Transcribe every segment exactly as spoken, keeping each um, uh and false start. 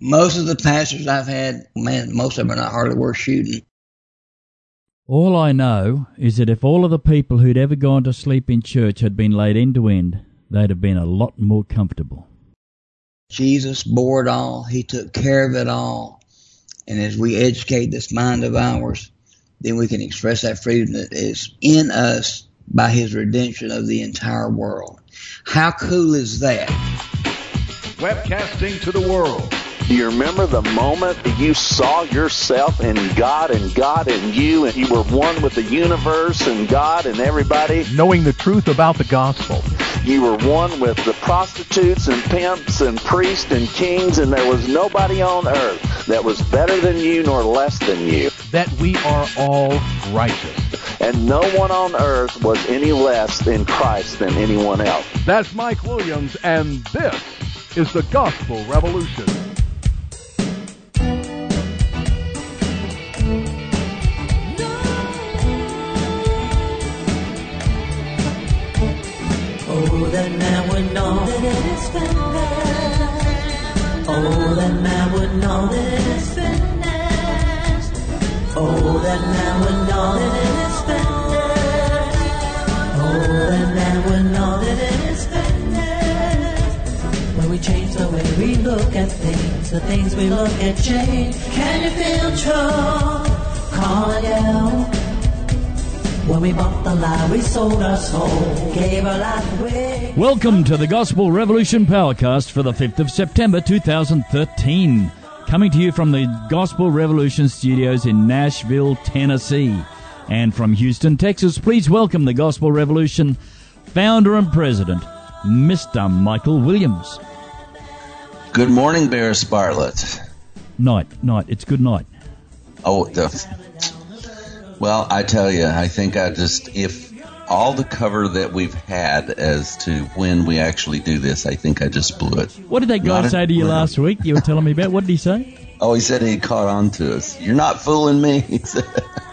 Most of the pastors I've had, man, most of them are not hardly worth shooting. All I know is that if all of the people who'd ever gone to sleep in church had been laid end to end, they'd have been a lot more comfortable. Jesus bore it all. He took care of it all. And as we educate this mind of ours, then we can express that freedom that is in us by his redemption of the entire world. How cool is that? Webcasting to the world. Do you remember the moment that you saw yourself in God and God in you, and you were one with the universe and God and everybody? Knowing the truth about the gospel. You were one with the prostitutes and pimps and priests and kings, and there was nobody on earth that was better than you nor less than you. That we are all righteous. And no one on earth was any less in Christ than anyone else. That's Mike Williams, and this is the Gospel Revolution. Oh, that man would know that it is finished. Oh, that man would know that it is finished. Oh, that man would know that it is finished. Oh, that man would know that it is finished. When we change the way we look at things, the things we look at change. Can you feel true? Call it out. When we bought the lie, we sold our soul, gave our life away. Welcome to the Gospel Revolution Powercast for the fifth of September two thousand thirteen. Coming to you from the Gospel Revolution studios in Nashville, Tennessee. And from Houston, Texas, please welcome the Gospel Revolution founder and president, Mister Michael Williams. Good morning, Bears Bartlett. Night, night. It's good night. Oh, the... Well, I tell you, I think I just, if all the cover that we've had as to when we actually do this, I think I just blew it. What did that guy Not say to you last week? You were telling me about. What did he say? Oh, he said he caught on to us. You're not fooling me, he said.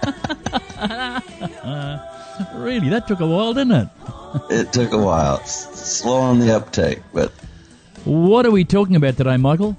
Really? That took a while, didn't it? It took a while. It's slow on the uptake, but... What are we talking about today, Michael?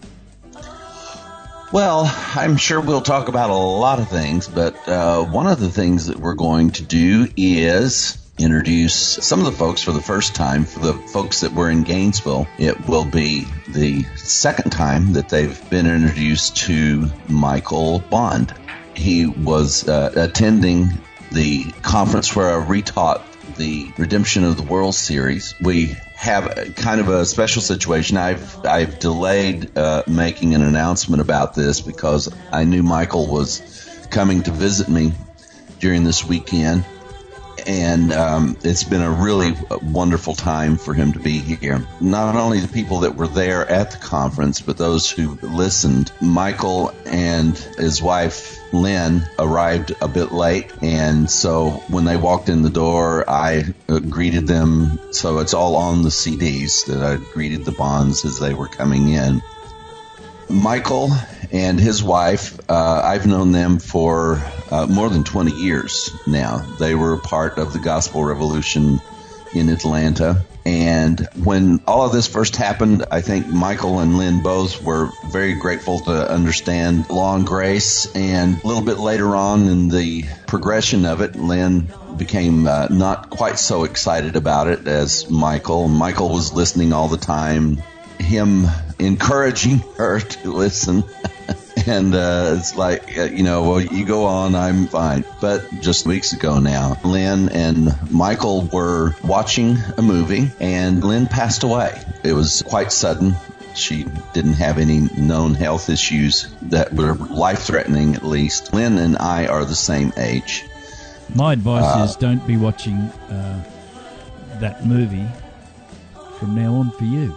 Well, I'm sure we'll talk about a lot of things, but uh, one of the things that we're going to do is introduce some of the folks for the first time. For the folks that were in Gainesville, it will be the second time that they've been introduced to Michael Bond. He was uh, attending the conference where I retaught the Redemption of the World series. We have a, kind of a special situation. I've I've delayed uh, making an announcement about this because I knew Michael was coming to visit me during this weekend, and um, it's been a really wonderful time for him to be here. Not only the people that were there at the conference, but those who listened. Michael and his wife Lynn arrived a bit late, and so when they walked in the door, I uh, greeted them. So it's all on the C Ds that I greeted the Bonds as they were coming in. Michael and his wife, uh, I've known them for uh, more than twenty years now. They were part of the Gospel Revolution in Atlanta. And when all of this first happened, I think Michael and Lynn both were very grateful to understand law and grace. And a little bit later on in the progression of it, Lynn became uh, not quite so excited about it as Michael. Michael was listening all the time, him encouraging her to listen. And uh, it's like, uh, you know, well, you go on, I'm fine. But just weeks ago now, Lynn and Michael were watching a movie, and Lynn passed away. It was quite sudden. She didn't have any known health issues that were life-threatening, at least. Lynn and I are the same age. My advice Uh, is don't be watching uh, that movie from now on for you.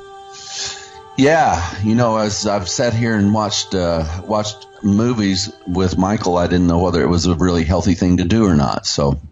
Yeah, you know, as I've sat here and watched uh, watched movies with Michael, I didn't know whether it was a really healthy thing to do or not. So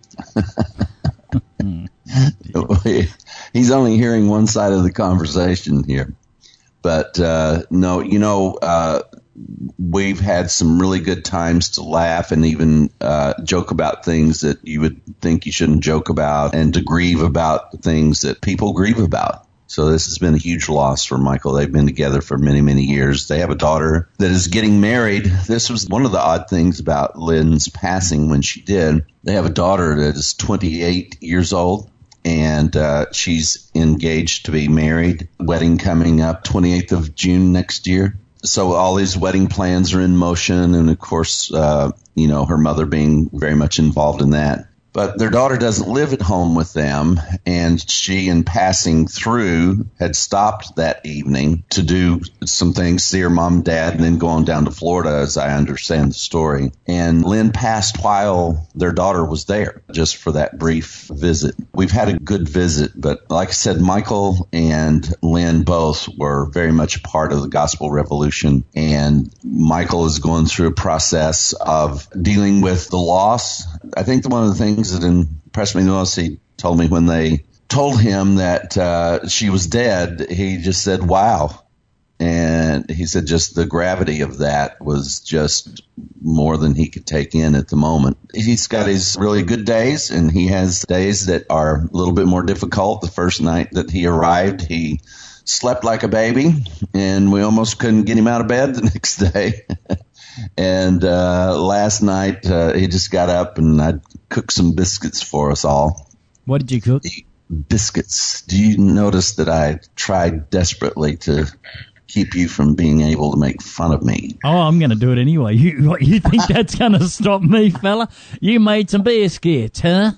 he's only hearing one side of the conversation here. But uh, no, you know, uh, we've had some really good times to laugh and even uh, joke about things that you would think you shouldn't joke about, and to grieve about things that people grieve about. So this has been a huge loss for Michael. They've been together for many, many years. They have a daughter that is getting married. This was one of the odd things about Lynn's passing when she did. They have a daughter that is twenty-eight years old, and uh, she's engaged to be married. Wedding coming up twenty-eighth of June next year. So all these wedding plans are in motion, and of course, uh, you know, her mother being very much involved in that. But their daughter doesn't live at home with them, and she, in passing through, had stopped that evening to do some things, see her mom and dad, and then go on down to Florida, as I understand the story. And Lynn passed while their daughter was there, just for that brief visit. We've had a good visit, but like I said, Michael and Lynn both were very much a part of the Gospel Revolution, and Michael is going through a process of dealing with the loss. I think one of the things that impressed me the most, he told me when they told him that uh, she was dead, he just said, wow. And he said just the gravity of that was just more than he could take in at the moment. He's got his really good days, and he has days that are a little bit more difficult. The first night that he arrived, he slept like a baby, and we almost couldn't get him out of bed the next day. And uh, last night, uh, he just got up, and I cooked some biscuits for us all. What did you cook? Biscuits. Do you notice that I tried desperately to keep you from being able to make fun of me? Oh, I'm going to do it anyway. You what, you think that's going to stop me, fella? You made some biscuits, huh?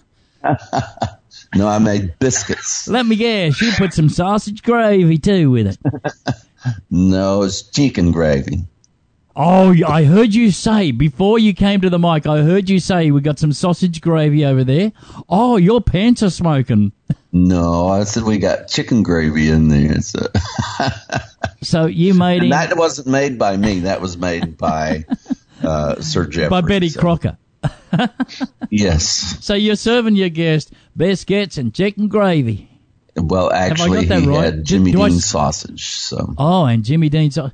No, I made biscuits. Let me guess, you put some sausage gravy, too, with it. No, it's chicken gravy. Oh, I heard you say, before you came to the mic, I heard you say we got some sausage gravy over there. Oh, your pants are smoking. No, I said we got chicken gravy in there. So, so you made it. That wasn't made by me. That was made by uh, Sir Jeffrey. By Betty so. Crocker. Yes. So you're serving your guest biscuits and chicken gravy. Well, actually, he right? had Jimmy do, do Dean I... sausage. So. Oh, and Jimmy Dean sausage.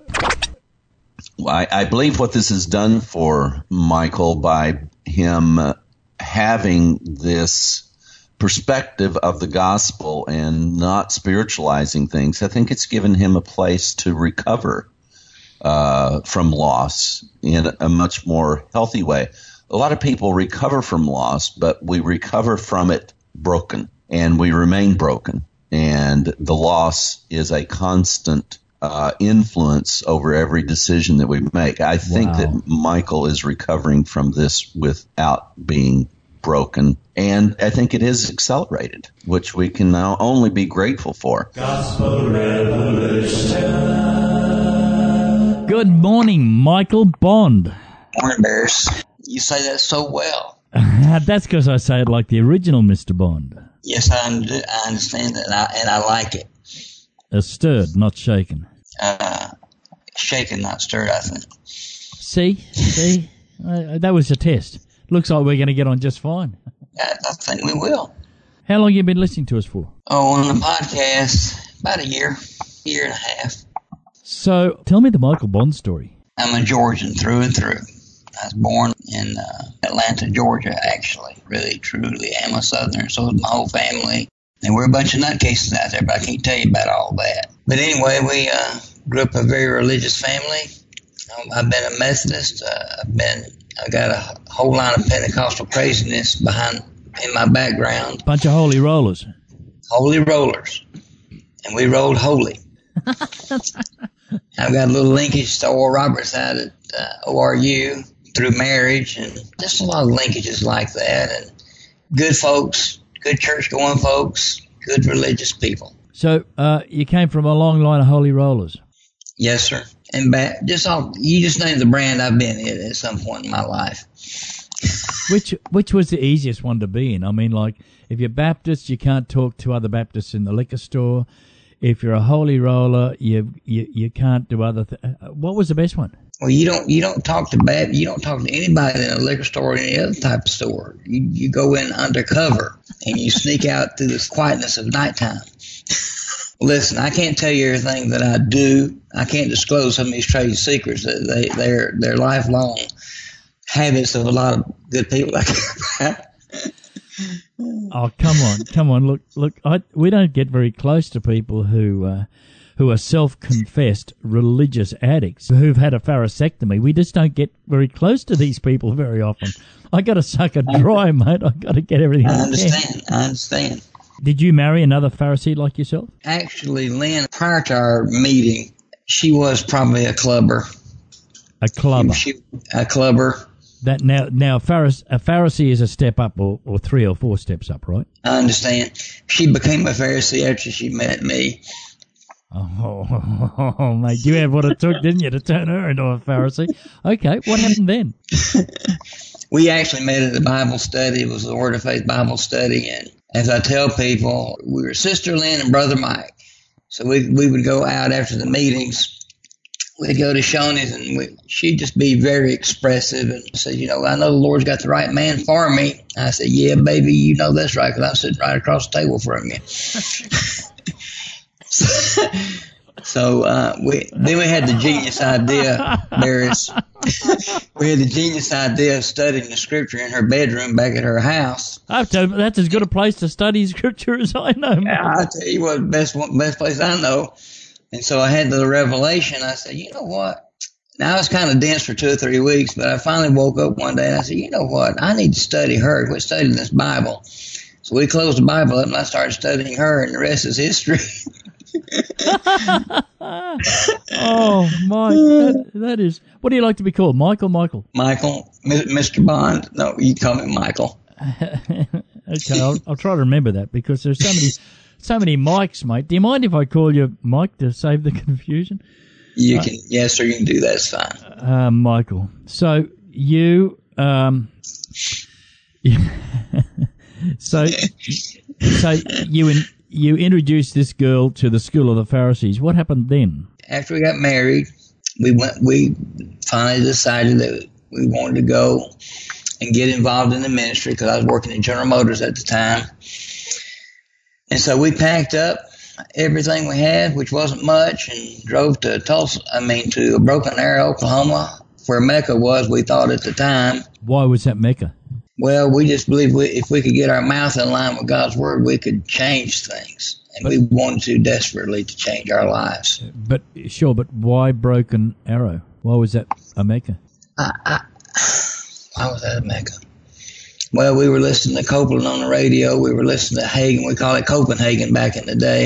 I, I believe what this has done for Michael by him having this perspective of the gospel and not spiritualizing things, I think it's given him a place to recover uh, from loss in a much more healthy way. A lot of people recover from loss, but we recover from it broken, and we remain broken. And the loss is a constant Uh, influence over every decision that we make. I think wow. that Michael is recovering from this without being broken, and I think it is accelerated, which we can now only be grateful for. Gospel Revolution. Good morning, Michael Bond. Morning, Bears. You say that so well. That's because I say it like the original Mister Bond. Yes, I, under, I understand that, and I, and I like it. Uh, stirred, not shaken. Uh, shaken, not stirred, I think. See? See? Uh, that was a test. Looks like we're going to get on just fine. I, I think we will. How long have you been listening to us for? Oh, on the podcast, about a year, year and a half. So, tell me the Michael Bond story. I'm a Georgian through and through. I was born in uh, Atlanta, Georgia, actually. Really, truly am a Southerner, so is my whole family. And we're a bunch of nutcases out there, but I can't tell you about all that. But anyway, we uh, grew up a very religious family. Um, I've been a Methodist. Uh, I've been, I got a whole line of Pentecostal craziness behind in my background. Bunch of holy rollers. Holy rollers. And we rolled holy. I've got a little linkage to Oral Roberts out at uh, O R U through marriage, and just a lot of linkages like that. And good folks. Good church-going folks, good religious people. So uh, you came from a long line of holy rollers. Yes, sir. And ba- just all, you just named the brand I've been in at some point in my life. Which which was the easiest one to be in? I mean, like, if you're Baptist, you can't talk to other Baptists in the liquor store. If you're a holy roller, you you, you can't do other things. What was the best one? Well, you don't you don't talk to Bap- you don't talk to anybody in a liquor store or any other type of store. You you go in undercover and you sneak out through the quietness of nighttime. Listen, I can't tell you everything that I do. I can't disclose some of these trade secrets. They they're they're lifelong habits of a lot of good people. Oh, come on, come on. Look, look. I, we don't get very close to people who uh, who are self-confessed religious addicts who've had a pharisectomy. We just don't get very close to these people very often. I got to suck it dry, mate. I got to get everything. I I understand. can. I understand. Did you marry another Pharisee like yourself? Actually, Lynn, prior to our meeting, she was probably a clubber. A clubber. She, a clubber. That now, now Pharisee, a Pharisee is a step up, or, or three or four steps up, right? I understand. She became a Pharisee after she met me. Oh, oh, oh, oh, mate, you had what it took, didn't you, to turn her into a Pharisee? Okay, what happened then? We actually met at a Bible study. It was the Word of Faith Bible study, and as I tell people, we were Sister Lynn and Brother Mike. So we we would go out after the meetings. We'd go to Shoney's, and we, she'd just be very expressive and say, you know, I know the Lord's got the right man for me. I said, yeah, baby, you know that's right, because I'm sitting right across the table from you. So uh, we then we had the genius idea, Maris. We had the genius idea of studying the scripture in her bedroom back at her house. I've told, that's as good a place to study scripture as I know, mate. I'll tell you what, best one, best place I know. And so I had the revelation. I said, you know what? Now, I was kind of dense for two or three weeks, but I finally woke up one day and I said, you know what? I need to study her. Quit studying this Bible. So we closed the Bible up and I started studying her, and the rest is history. Oh, Mike, that, that is. What do you like to be called, Mike or Michael? Michael, Mister Bond. No, you call me Michael. Okay, I'll, I'll try to remember that, because there's so many, so many Mikes, mate. Do you mind if I call you Mike to save the confusion? You uh, can, yes, sir. You can do that. It's fine. Uh, Michael. So you, um, so, so you in. You introduced this girl to the school of the Pharisees. What happened then? After we got married, we went. We finally decided that we wanted to go and get involved in the ministry, because I was working at General Motors at the time. And so we packed up everything we had, which wasn't much, and drove to Tulsa. I mean, to Broken Arrow, Oklahoma, where Mecca was. We thought at the time. Why was that Mecca? Well, we just believed we, if we could get our mouth in line with God's Word, we could change things. And but, we wanted to desperately to change our lives. But, sure, but why Broken Arrow? Why was that a Mecca? I, I, why was that a Mecca? Well, we were listening to Copeland on the radio. We were listening to Hagen. We called it Copenhagen back in the day.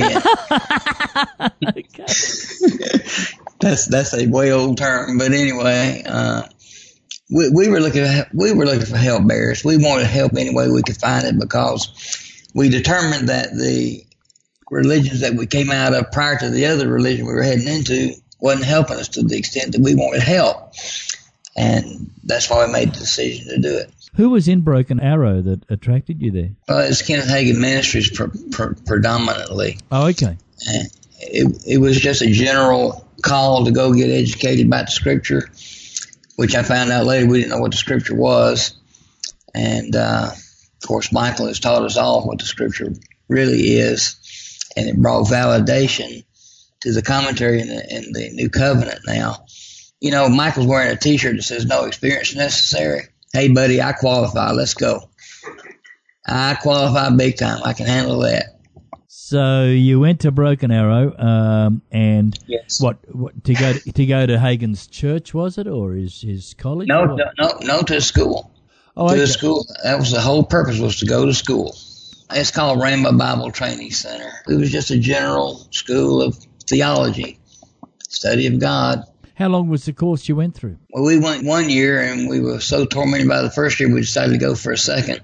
Okay. that's, that's a way old term. But anyway, uh, We, we were looking. We were looking for help, Bears. We wanted help any way we could find it, because we determined that the religions that we came out of prior to the other religion we were heading into wasn't helping us to the extent that we wanted help, and that's why we made the decision to do it. Who was in Broken Arrow that attracted you there? Well, it's Kenneth Hagin Ministries pre- pre- predominantly. Oh, okay. And it it was just a general call to go get educated about the Scripture, which I found out later we didn't know what the Scripture was. And, uh, of course, Michael has taught us all what the Scripture really is, and it brought validation to the commentary in the, in the New Covenant now. You know, Michael's wearing a T-shirt that says no experience necessary. Hey, buddy, I qualify. Let's go. I qualify big time. I can handle that. So you went to Broken Arrow, um, and yes. what, what to go to, to go to Hagen's church, was it, or his his college? No, no, no, no, to school. Oh, to okay. the school. That was the whole purpose, was to go to school. It's called Rainbow Bible Training Center. It was just a general school of theology, study of God. How long was the course you went through? Well, we went one year, and we were so tormented by the first year, we decided to go for a second.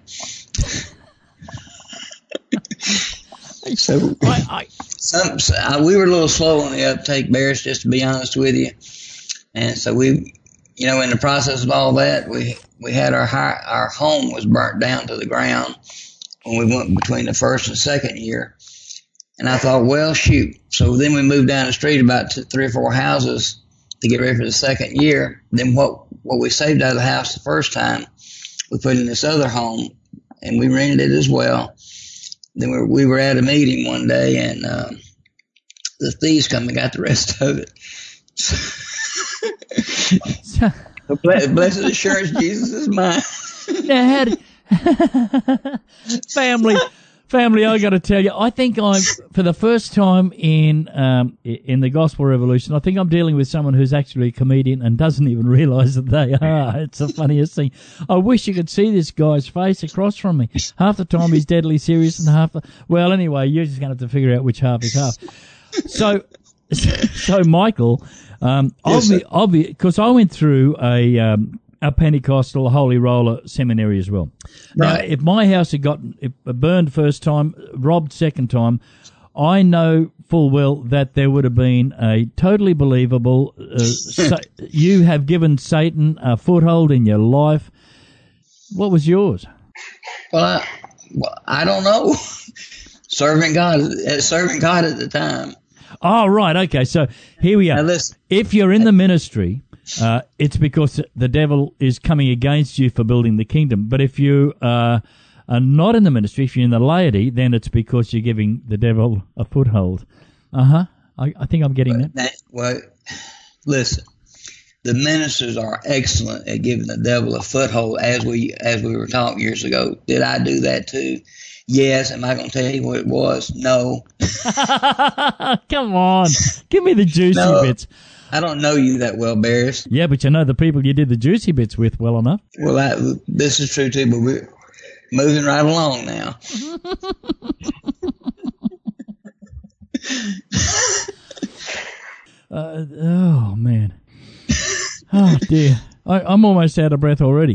So I, I, some, so we were a little slow on the uptake, Bears, just to be honest with you. And so we, you know, in the process of all that, we we had our high, our home was burnt down to the ground when we went between the first and second year. And I thought, well, shoot. So then we moved down the street about two, three or four houses to get ready for the second year. Then what what we saved out of the house the first time, we put in this other home, and we rented it as well. Then we were, we were at a meeting one day, and um, the thieves come and got the rest of it. So, blessed assurance, Jesus is mine. Now, how did family, family. I got to tell you, I think I'm for the first time in um, in the Gospel Revolution. I think I'm dealing with someone who's actually a comedian and doesn't even realise that they are. It's the funniest thing. I wish you could see this guy's face across from me. Half the time he's deadly serious, and half. The, well, anyway, you're just going to have to figure out which half is half. So, so Michael, um, Yes, obvi- obvi- because I went through a. Um, a Pentecostal Holy Roller seminary as well. Now, Right. if my house had gotten if burned first time, robbed second time, I know full well that there would have been a totally believable, uh, sa- you have given Satan a foothold in your life. What was yours? Well, I, well, I don't know. Serving God, uh, serving God at the time. Oh, right. Okay. So here we Now are. listen, If you're in the ministry, uh, it's because the devil is coming against you for building the kingdom. But if you uh, are not in the ministry, if you're in the laity, then it's because you're giving the devil a foothold. Uh-huh. I, I think I'm getting that. that, well, listen, the ministers are excellent at giving the devil a foothold, as we as we were talking years ago. Did I do that too? Yes. Am I going to tell you what it was? No. Come on. Give me the juicy No. bits. I don't know you that well, Barris. Yeah, but you know the people you did the juicy bits with well enough. Well, I, this is true too, but we're moving right along now. Uh, oh, man. Oh, dear. I, I'm almost out of breath already.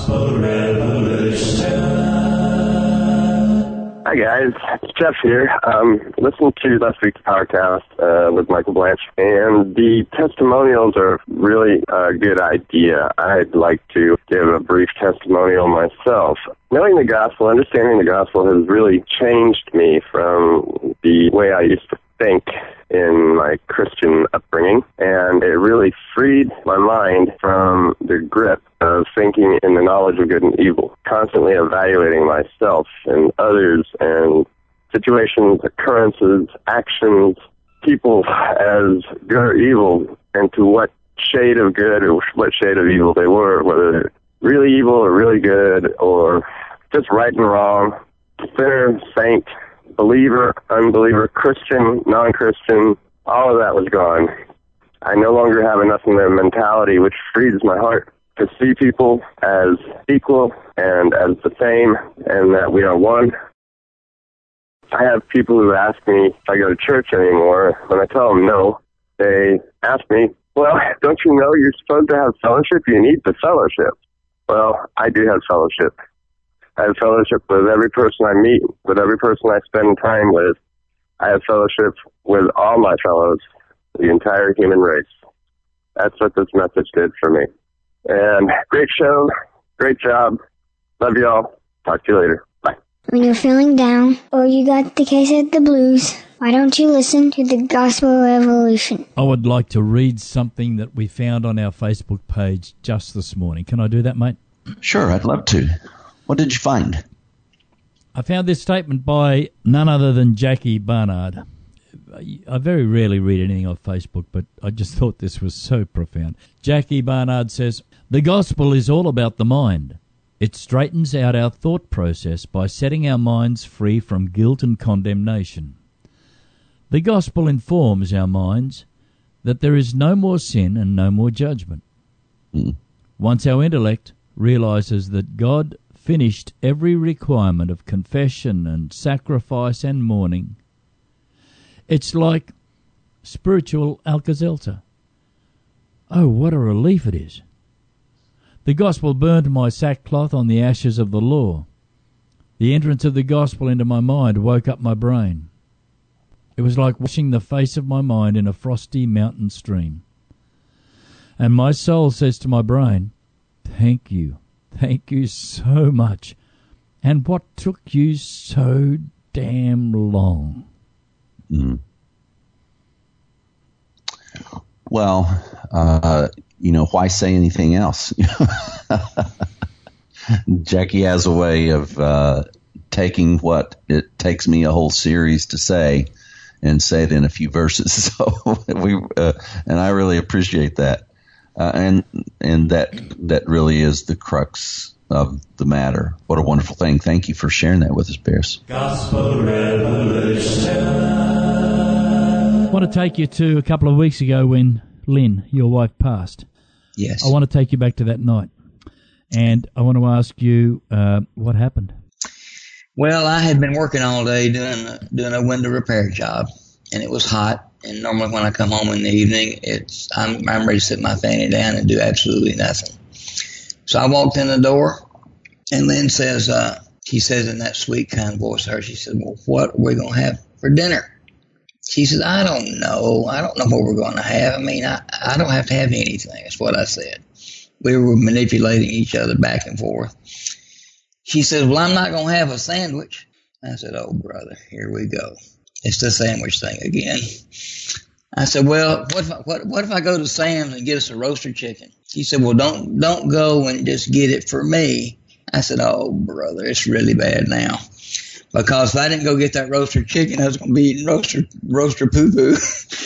Hi guys, it's Jeff here. Um, listened to last week's podcast uh, with Michael Blanche, and the testimonials are really a good idea. I'd like to give a brief testimonial myself. Knowing the gospel, understanding the gospel has really changed me from the way I used to think in my Christian upbringing, and it really freed my mind from the grip of thinking in the knowledge of good and evil, constantly evaluating myself and others and situations, occurrences, actions, people as good or evil, and to what shade of good or what shade of evil they were, whether they're really evil or really good or just right and wrong, sinner, saint, believer, unbeliever, Christian, non-Christian, all of that was gone. I no longer have enough of a mentality which frees my heart to see people as equal and as the same, and that we are one. I have people who ask me if I go to church anymore. When I tell them no, they ask me, well, don't you know you're supposed to have fellowship? You need the fellowship. Well, I do have fellowship. I have fellowship with every person I meet, with every person I spend time with. I have fellowship with all my fellows, the entire human race. That's what this message did for me. And great show, great job. Love y'all. Talk to you later. Bye. When you're feeling down or you got the case of the blues, why don't you listen to the Gospel Revolution? I would like to read something that we found on our Facebook page just this morning. Can I do that, mate? Sure, I'd love to. What did you find? I found this statement by none other than Jackie Barnard. I very rarely read anything on Facebook, but I just thought this was so profound. Jackie Barnard says, "The gospel is all about the mind. It straightens out our thought process by setting our minds free from guilt and condemnation. The gospel informs our minds that there is no more sin and no more judgment. Mm. Once our intellect realizes that God finished every requirement of confession and sacrifice and mourning, it's like spiritual Alka-Seltzer. Oh, what a relief it is. The gospel burned my sackcloth on the ashes of the law. The entrance of the gospel into my mind woke up my brain. It was like washing the face of my mind in a frosty mountain stream. And my soul says to my brain, thank you, thank you so much. And what took you so damn long?" Mm. Well, uh, you know, why say anything else? Jackie has a way of uh, taking what it takes me a whole series to say and say it in a few verses. So we, uh, and I really appreciate that. Uh, and and that that really is the crux of the matter. What a wonderful thing. Thank you for sharing that with us, Pierce. Gospel Revolution. I want to take you to a couple of weeks ago when Lynn, your wife, passed. Yes. I want to take you back to that night. And I want to ask you uh, what happened. Well, I had been working all day doing a, doing a window repair job, and it was hot. And normally when I come home in the evening, it's I'm I'm ready to sit my fanny down and do absolutely nothing. So I walked in the door, and Lynn says, uh, she says in that sweet, kind voice to her, she said, well, what are we going to have for dinner? She said, I don't know. I don't know what we're going to have. I mean, I, I don't have to have anything. That's what I said. We were manipulating each other back and forth. She says, well, I'm not going to have a sandwich. I said, oh, brother, here we go. It's the sandwich thing again. I said, well, what if I, what, what if I go to Sam's and get us a roasted chicken? She said, well, don't don't go and just get it for me. I said, oh, brother, it's really bad now. Because if I didn't go get that roasted chicken, I was going to be eating roaster, roaster poo-poo.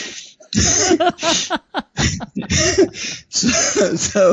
so, so,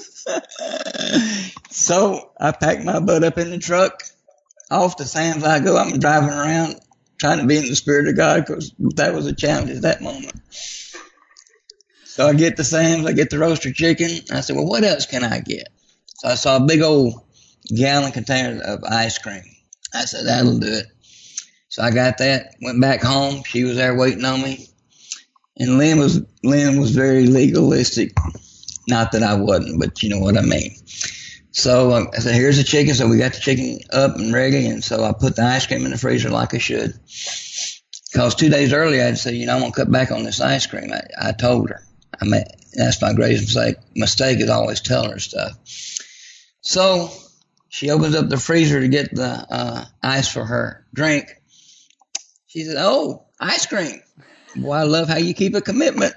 so I packed my butt up in the truck. Off to Sam's I go. I'm driving around trying to be in the Spirit of God because that was a challenge at that moment. So I get to Sam's. I get the roasted chicken. I said, well, what else can I get? So I saw a big old gallon container of ice cream. I said, that'll do it. So I got that, went back home. She was there waiting on me. And Lynn was Lynn was very legalistic. Not that I wasn't, but you know what I mean. So um, I said, here's the chicken. So we got the chicken up and ready. And so I put the ice cream in the freezer like I should. Because two days earlier, I'd say, you know, I'm going to cut back on this ice cream. I, I told her. I mean, that's my greatest mistake. Mistake is always telling her stuff. So she opens up the freezer to get the uh, ice for her drink. She said, oh, ice cream. Boy, I love how you keep a commitment.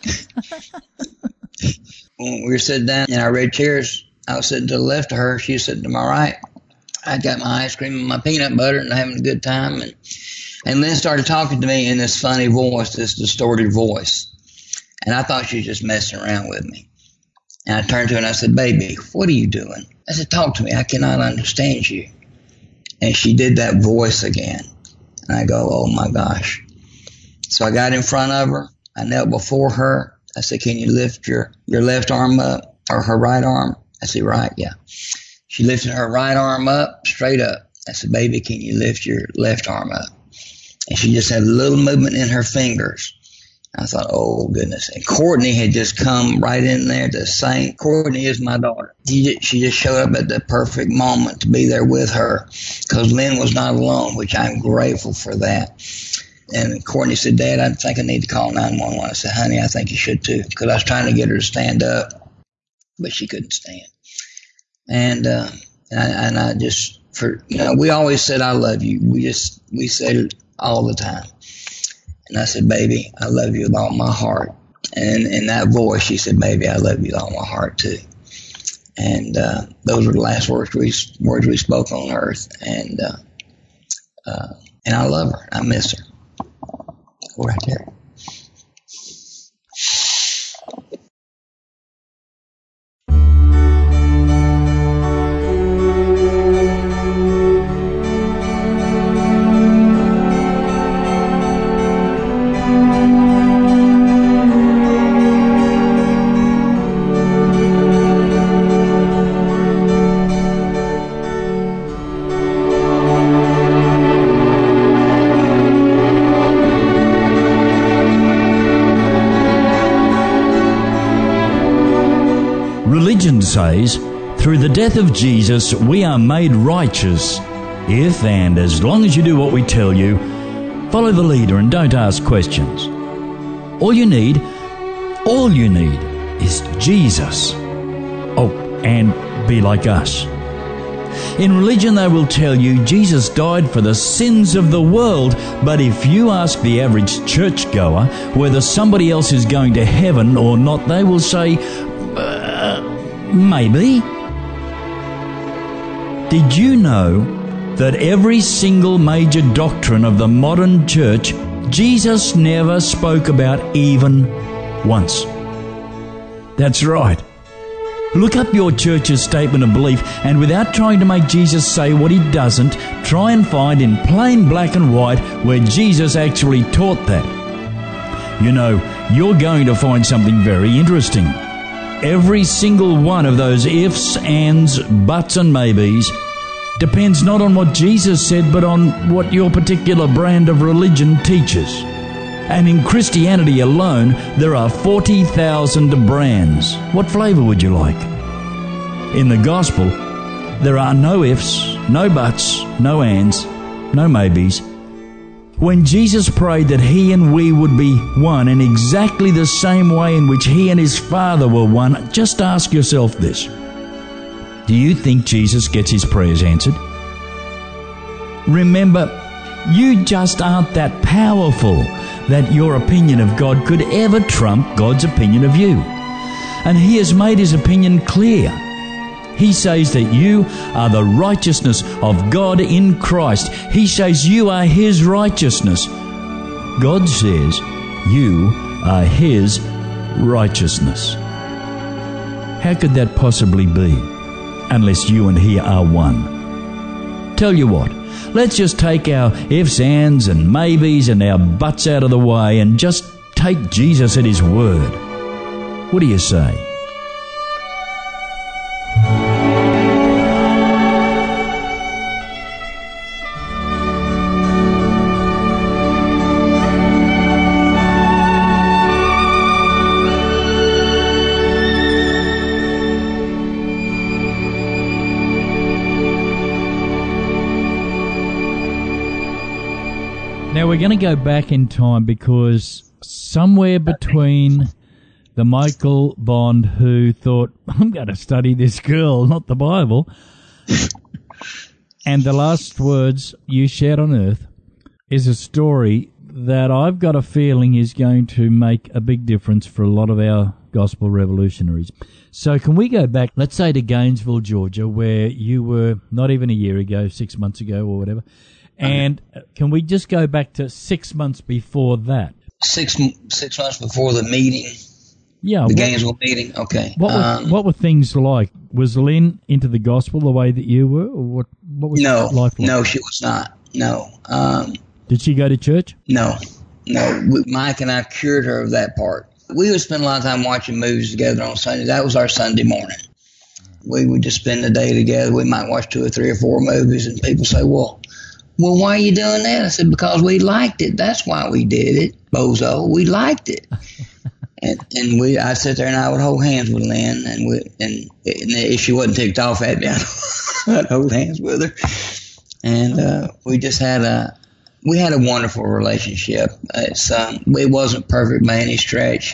When we were sitting down in our red chairs, I was sitting to the left of her. She was sitting to my right. I got my ice cream and my peanut butter and having a good time. And, and Lynn started talking to me in this funny voice, this distorted voice. And I thought she was just messing around with me. And I turned to her and I said, baby, what are you doing? I said, talk to me. I cannot understand you. And she did that voice again. And I go, oh, my gosh. So I got in front of her. I knelt before her. I said, can you lift your, your left arm up or her right arm? I said, right, yeah. She lifted her right arm up, straight up. I said, baby, can you lift your left arm up? And she just had a little movement in her fingers. I thought, oh, goodness. And Courtney had just come right in there to sing. Courtney is my daughter. She just, she just showed up at the perfect moment to be there with her because Lynn was not alone, which I'm grateful for that. And Courtney said, Dad, I think I need to call nine one one. I said, honey, I think you should too, because I was trying to get her to stand up, but she couldn't stand. And, uh, and, I, and I just, for, you know, we always said, I love you. We just, we said it all the time. And I said, baby, I love you with all my heart. And in that voice, she said, baby, I love you with all my heart too. And uh, those were the last words we words we spoke on earth. And uh, uh, and I love her. I miss her. Go right there. Religion says, through the death of Jesus, we are made righteous if and as long as you do what we tell you, follow the leader and don't ask questions. All you need, all you need is Jesus. Oh, and be like us. In religion, they will tell you Jesus died for the sins of the world, but if you ask the average churchgoer whether somebody else is going to heaven or not, they will say, uh, maybe. Did you know that every single major doctrine of the modern church, Jesus never spoke about even once? That's right. Look up your church's statement of belief, and without trying to make Jesus say what he doesn't, try and find in plain black and white where Jesus actually taught that. You know, you're going to find something very interesting. Every single one of those ifs, ands, buts and maybes depends not on what Jesus said, but on what your particular brand of religion teaches. And in Christianity alone, there are forty thousand brands. What flavor would you like? In the gospel, there are no ifs, no buts, no ands, no maybes. When Jesus prayed that he and we would be one in exactly the same way in which he and his Father were one, just ask yourself this. Do you think Jesus gets his prayers answered? Remember, you just aren't that powerful that your opinion of God could ever trump God's opinion of you. And he has made his opinion clear. He says that you are the righteousness of God in Christ. He says you are his righteousness. God says you are his righteousness. How could that possibly be unless you and he are one? Tell you what, let's just take our ifs, ands, and maybes and our buts out of the way and just take Jesus at his word. What do you say? Now we're going to go back in time because somewhere between the Michael Bond who thought, I'm going to study this girl, not the Bible, and the last words you shared on earth is a story that I've got a feeling is going to make a big difference for a lot of our gospel revolutionaries. So can we go back, let's say to Gainesville, Georgia, where you were not even a year ago, six months ago or whatever. And can we just go back to six months before that? Six six months before the meeting. Yeah. The what, Gainesville meeting. Okay. What were, um, what were things like? Was Lynn into the gospel the way that you were, or what? What was no, life like? No, she was not. No. Um, Did she go to church? No, no. We, Mike and I cured her of that part. We would spend a lot of time watching movies together on Sunday. That was our Sunday morning. We would just spend the day together. We might watch two or three or four movies, and people say, "Well." Well, why are you doing that? I said, because we liked it. That's why we did it, bozo. We liked it. and and we, I'd sit there and I would hold hands with Lynn, and we, and, and if she wasn't ticked off at me, I'd hold hands with her. And uh, we just had a, we had a wonderful relationship. It's um, it wasn't perfect by any stretch.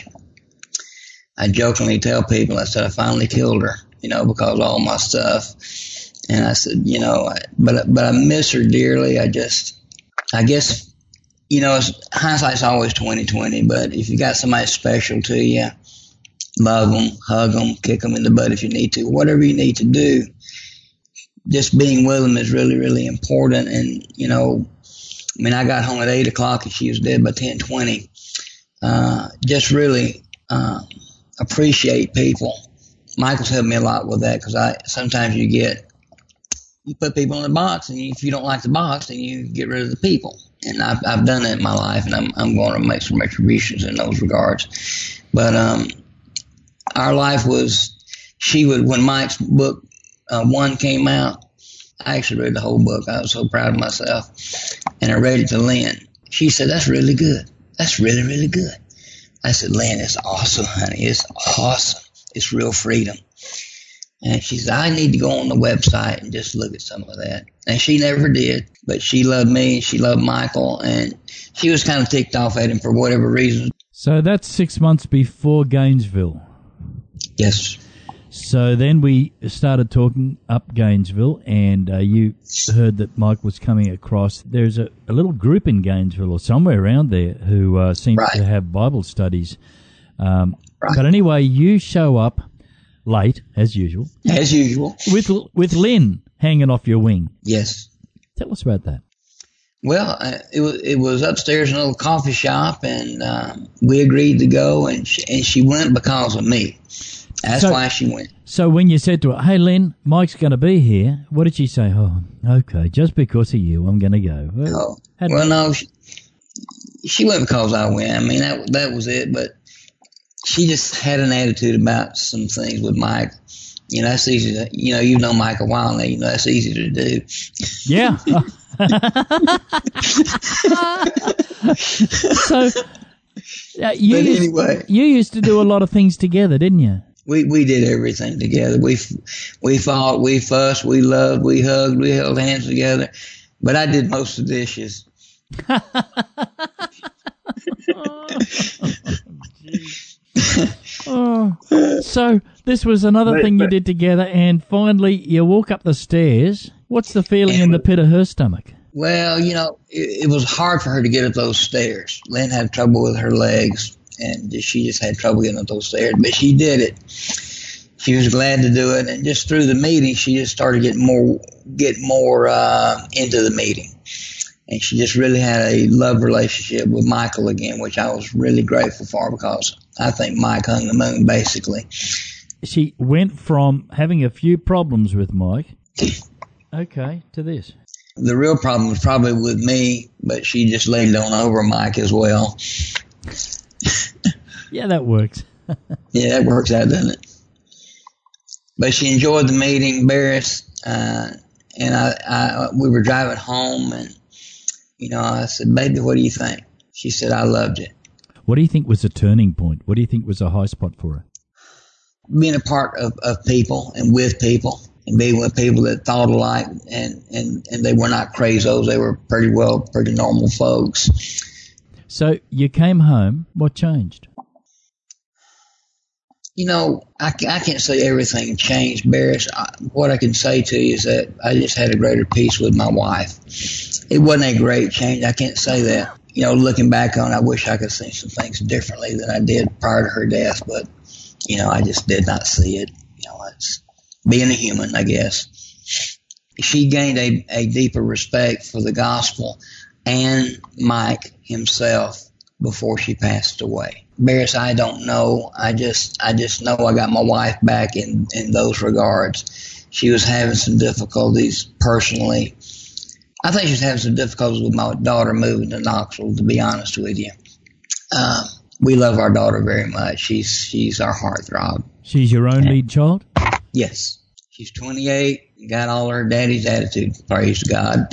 I jokingly tell people, I said, I finally killed her, you know, because of all my stuff. And I said, you know, but but I miss her dearly. I just, I guess, you know, it's, hindsight's always twenty twenty. But if you got somebody special to you, love them, hug them, kick them in the butt if you need to, whatever you need to do. Just being with them is really, really important. And you know, I mean, I got home at eight o'clock and she was dead by ten twenty. Uh, just really uh, appreciate people. Michael's helped me a lot with that because I sometimes you get. You put people in a box, and if you don't like the box, then you get rid of the people. And I've I've done that in my life, and I'm I'm going to make some retributions in those regards. But um, our life was, she would, when Mike's book uh, one came out, I actually read the whole book. I was so proud of myself, and I read it to Lynn. She said, "That's really good. That's really really good." I said, "Lynn, it's awesome, honey. It's awesome. It's real freedom." And she said, I need to go on the website and just look at some of that. And she never did, but she loved me and she loved Michael, and she was kind of ticked off at him for whatever reason. So that's six months before Gainesville. Yes. So then we started talking up Gainesville, and uh, you heard that Mike was coming across. There's a, a little group in Gainesville or somewhere around there who uh, seems right. to have Bible studies. Um, right. But anyway, you show up late, as usual. As usual. With with Lynn hanging off your wing. Yes. Tell us about that. Well, uh, it was it was upstairs in a little coffee shop, and um, we agreed to go, and she, and she went because of me. That's So- why she went. So when you said to her, "Hey, Lynn, Mike's going to be here," what did she say? "Oh, okay, just because of you, I'm going to go." Well, Oh, had- well, no, she, she went because I went. I mean, that that was it. But she just had an attitude about some things with Mike. You know, that's easy to, you know, you've known Mike a while now. You know, that's easy to do. Yeah. So uh, you But used, anyway. you used to do a lot of things together, didn't you? We we did everything together. We we fought, we fussed, we loved, we hugged, we held hands together. But I did most of the dishes. Oh, so this was another But- thing you but- did together, and finally you walk up the stairs. What's the feeling in the pit of her stomach? Well, you know, it, it was hard for her to get up those stairs. Lynn had trouble with her legs, and she just had trouble getting up those stairs. But she did it. She was glad to do it, and just through the meeting, she just started getting more, get more uh, into the meeting, and she just really had a love relationship with Michael again, which I was really grateful for because I think Mike hung the moon basically. She went from having a few problems with Mike, okay, to this. The real problem was probably with me, but she just laid it on over Mike as well. Yeah, that works. Yeah, that works out, doesn't it? But she enjoyed the meeting, Barris, uh, and I, I, we were driving home, and, you know, I said, "Baby, what do you think?" She said, "I loved it." What do you think was a turning point? What do you think was a high spot for her? Being a part of, of people and with people and being with people that thought alike and, and, and they were not crazos. They were pretty well, pretty normal folks. So you came home. What changed? You know, I, I can't say everything changed, Barris. I, what I can say to you is that I just had a greater peace with my wife. It wasn't a great change. I can't say that. You know, looking back on it, I wish I could see some things differently than I did prior to her death, but, you know, I just did not see it. You know, it's being a human, I guess. She gained a, a deeper respect for the gospel and Mike himself before she passed away. Barris, I don't know. I just I just know I got my wife back in, in those regards. She was having some difficulties personally. I think she was having some difficulties with my daughter moving to Knoxville, to be honest with you. Um, we love our daughter very much. She's she's our heartthrob. She's your only child? Yes. She's twenty-eight, got all her daddy's attitude, praise God.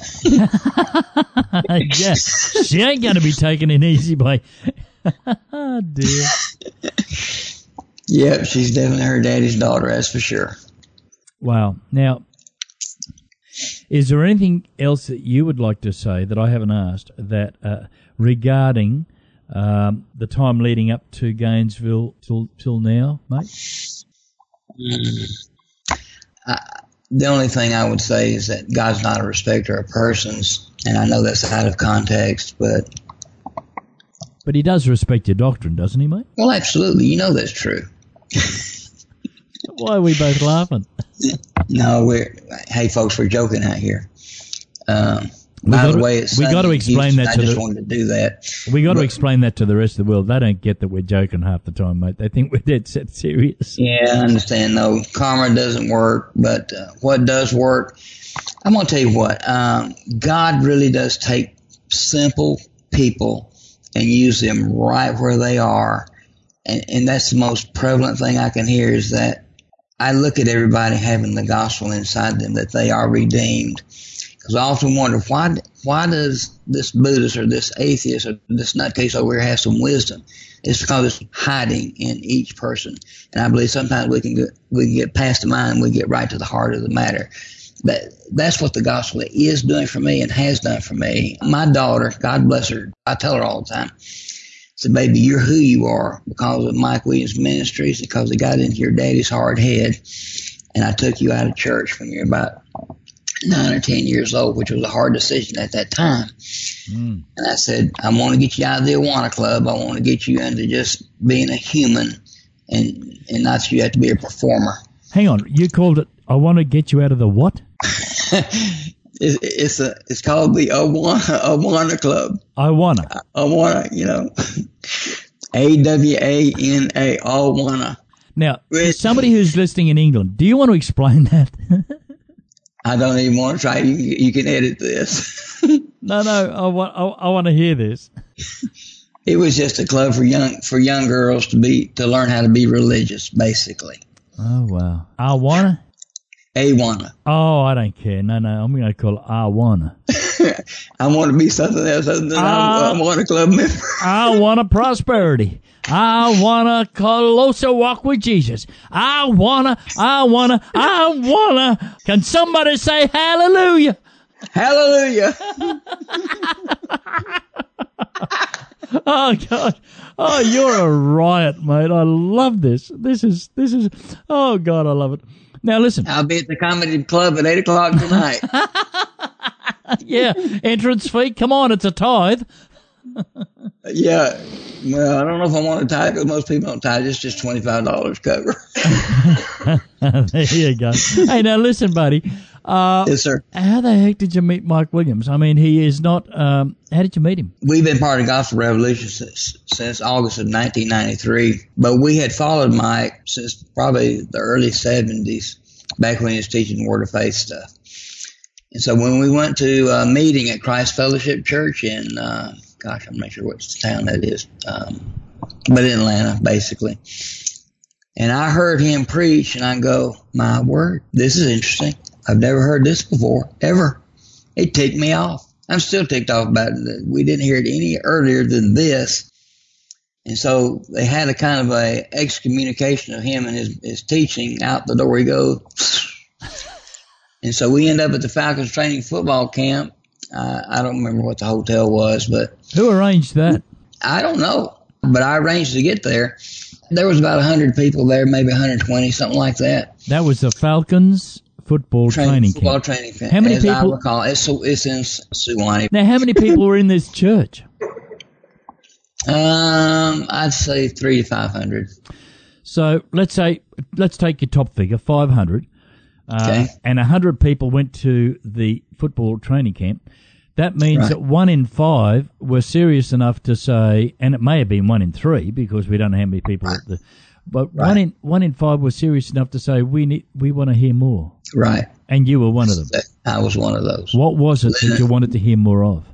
Yeah, she ain't going to be taken in easy by... Oh, dear. Yep, she's definitely her daddy's daughter, that's for sure. Wow. Now, is there anything else that you would like to say that I haven't asked that uh, regarding um, the time leading up to Gainesville till till now, mate? Mm. I, the only thing I would say is that God's not a respecter of persons, and I know that's out of context, but... But he does respect your doctrine, doesn't he, mate? Well, absolutely. You know that's true. Why are we both laughing? No, we're... Hey, folks, we're joking out here. Um, We by gotta- the way, it's we gotta sunny in explain Houston. that I to just the- wanted to do that. We got to But- explain that to the rest of the world. They don't get that we're joking half the time, mate. They think we're dead set serious. Yeah, I understand. No, karma doesn't work, but uh, what does work, I'm going to tell you what. Um, God really does take simple people and use them right where they are. And, and that's the most prevalent thing I can hear is that I look at everybody having the gospel inside them, that they are redeemed. Because I often wonder, why why does this Buddhist or this atheist or this nutcase over here have some wisdom? It's because it's hiding in each person. And I believe sometimes we can get, we can get past the mind and we get right to the heart of the matter. That, that's what the gospel is doing for me and has done for me. My daughter, God bless her, I tell her all the time, I said, baby, you're who you are because of Mike Williams Ministries, because it got into your daddy's hard head. And I took you out of church when you're about nine or ten years old, which was a hard decision at that time. Mm. And I said, I want to get you out of the Awana Club. I want to get you into just being a human and, and not that you have to be a performer. Hang on, you called it, I want to get you out of the what? it, it's a, it's called the Awana, Awana Club. Awana. Awana, you know. A W A N A, Awana. Now, for somebody who's listening in England, do you want to explain that? I don't even want to try. You, you can edit this. no, no, I want, I, I want to hear this. It was just a club for young for young girls to be to learn how to be religious, basically. Oh wow, Awana. Awana. Oh, I don't care. No, no, I'm going to call it Awana. I want to be something else other than uh, I, I want a club member. I want a prosperity. I want a closer walk with Jesus. I wanna, I wanna, I wanna. Can somebody say hallelujah? Hallelujah. Oh God! Oh, you're a riot, mate. I love this. This is this is. Oh God, I love it. Now listen. I'll be at the comedy club at eight o'clock tonight. Yeah, entrance fee. Come on, it's a tithe. Yeah. Well, I don't know if I want to tithe because most people don't tithe. It's just twenty-five dollars cover. There you go. Hey, now listen, buddy. Uh, yes, sir. How the heck did you meet Mike Williams? I mean, he is not. Um, how did you meet him? We've been part of Gospel Revolution since, since August of nineteen ninety-three, but we had followed Mike since probably the early seventies, back when he was teaching Word of Faith stuff. And so when we went to a meeting at Christ Fellowship Church in, uh, gosh, I'm not sure what town that is, um, but in Atlanta, basically. And I heard him preach, and I go, my word, this is interesting. I've never heard this before, ever. It ticked me off. I'm still ticked off about it. We didn't hear it any earlier than this. And so they had a kind of a excommunication of him and his, his teaching. Out the door he goes. And so we end up at the Falcons training football camp. Uh, I don't remember what the hotel was, but who arranged that? I don't know, but I arranged to get there. There was about one hundred people there, maybe one hundred twenty, something like that. That was the Falcons football training, training football camp. training camp. How many As people? I recall, it's, it's in Suwanee. Now, how many people were in this church? Um, I'd say three to five hundred. So let's say let's take your top figure, five hundred. Uh, okay. And one hundred people went to the football training camp. That means Right. that one in five were serious enough to say, and it may have been one in three because we don't know how many people. Right. At the, but Right. one in one in five were serious enough to say we need we want to hear more. Right. And you were one of them. I was one of those. What was it that you wanted to hear more of?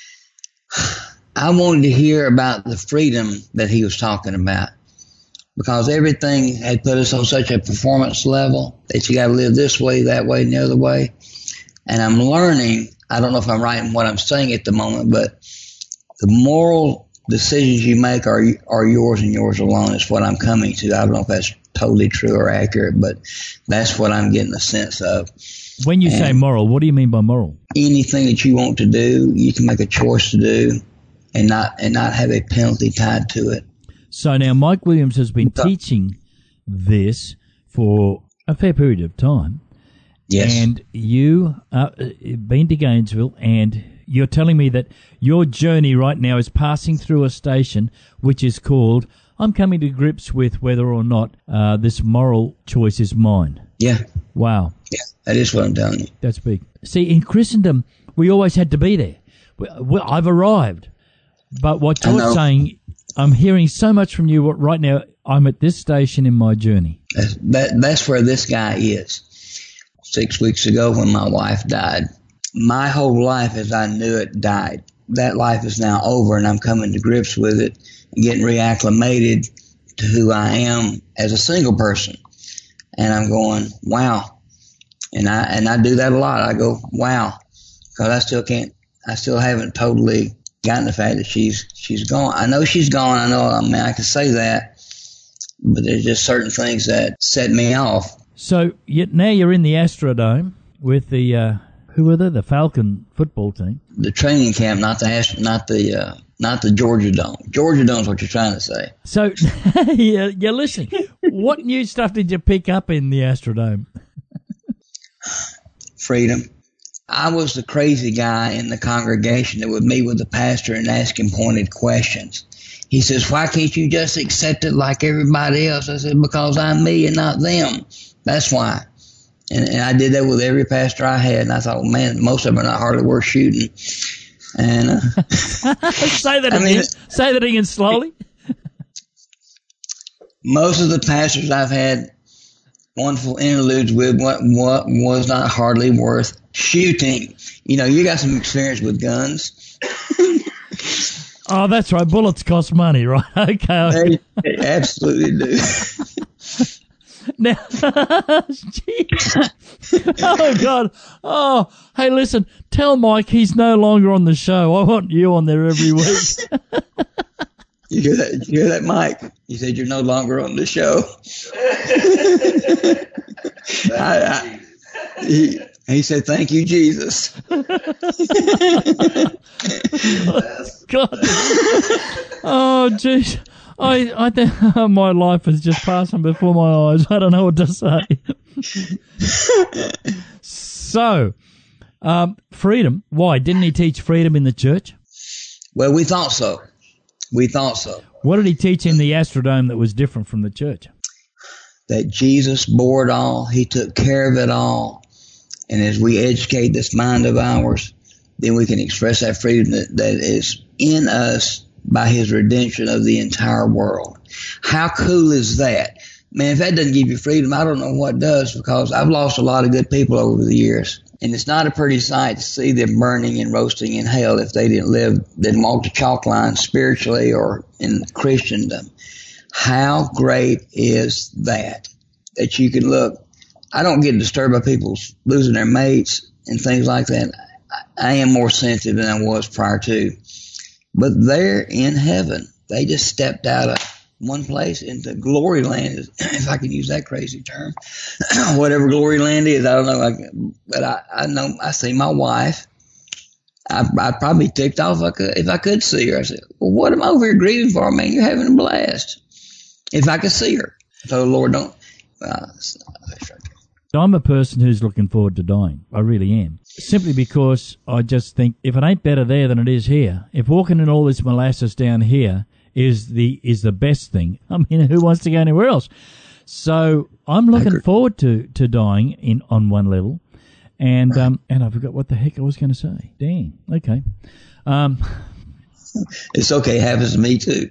I wanted to hear about the freedom that he was talking about, because everything had put us on such a performance level that you got to live this way, that way, and the other way. And I'm learning, I don't know if I'm right in what I'm saying at the moment, but the moral decisions you make are are yours and yours alone is what I'm coming to. I don't know if that's totally true or accurate, but that's what I'm getting a sense of. When you And say moral, what do you mean by moral? anything that you want to do, you can make a choice to do and not and not have a penalty tied to it. So now Mike Williams has been teaching this for a fair period of time. Yes. And you uh, been to Gainesville, and you're telling me that your journey right now is passing through a station which is called, I'm coming to grips with whether or not uh, this moral choice is mine. Yeah. Wow. Yeah. That is what I'm telling you. That's big. See, in Christendom, we always had to be there. We, we, I've arrived. But what I you're know. saying, I'm hearing so much from you right now. I'm at this station in my journey. That's, that, that's where this guy is. Six weeks ago when my wife died, my whole life as I knew it died. That life is now over, and I'm coming to grips with it and getting reacclimated to who I am as a single person. And I'm going, wow. And I and I do that a lot. I go, wow, because I still can't, I still haven't totally gotten the fact that she's she's gone. I know she's gone. I know, I mean, I can say that, but there's just certain things that set me off. So you, now you're in the Astrodome with the uh, who were they? The Falcon football team. The training camp, not the Ast- not the uh, not the Georgia Dome. Georgia Dome is what you're trying to say. So you're, you're listening. What new stuff did you pick up in the Astrodome? Freedom. I was the crazy guy in the congregation that would meet with the pastor and ask him pointed questions. He says, why can't you just accept it like everybody else? I said, because I'm me and not them. That's why. And, and I did that with every pastor I had. And I thought, well, man, most of them are not hardly worth shooting. And uh, Say that I again. mean, Say that again slowly. most of the pastors I've had wonderful interludes with what, what was not hardly worth shooting. You know, you got some experience with guns. Oh, that's right. Bullets cost money, right? Okay. They, they absolutely do. Now, oh, God. Oh, hey, listen, tell Mike he's no longer on the show. I want you on there every week. You hear that, you hear that, Mike? You said you're no longer on the show. I, I, he, he said, thank you, Jesus. God. Oh, jeez. I, I think my life is just passing before my eyes. I don't know what to say. So, um, freedom. Why? Didn't he teach freedom in the church? Well, we thought so. We thought so. What did he teach in the Astrodome that was different from the church? That Jesus bore it all. He took care of it all. And as we educate this mind of ours, then we can express that freedom that, that is in us by his redemption of the entire world. How cool is that? Man, if that doesn't give you freedom, I don't know what does, because I've lost a lot of good people over the years. And it's not a pretty sight to see them burning and roasting in hell if they didn't live, didn't walk the chalk line spiritually or in Christendom. How great is that? That you can look. I don't get disturbed by people losing their mates and things like that. I am more sensitive than I was prior to. But they're in heaven. They just stepped out of one place into glory land, if I can use that crazy term. Whatever glory land is, I don't know. Like, but I, I know I see my wife. I, I'd probably be ticked off if I could, if I could see her. I said, well, what am I over here grieving for, man? You're having a blast. If I could see her. So, Lord, don't. Uh, I'm a person who's looking forward to dying. I really am. Simply because I just think if it ain't better there than it is here, if walking in all this molasses down here is the is the best thing, I mean, who wants to go anywhere else? So I'm looking forward to, to dying in on one level. And um and I forgot what the heck I was going to say. Dang. Okay. Um, it's okay. It happens to me too.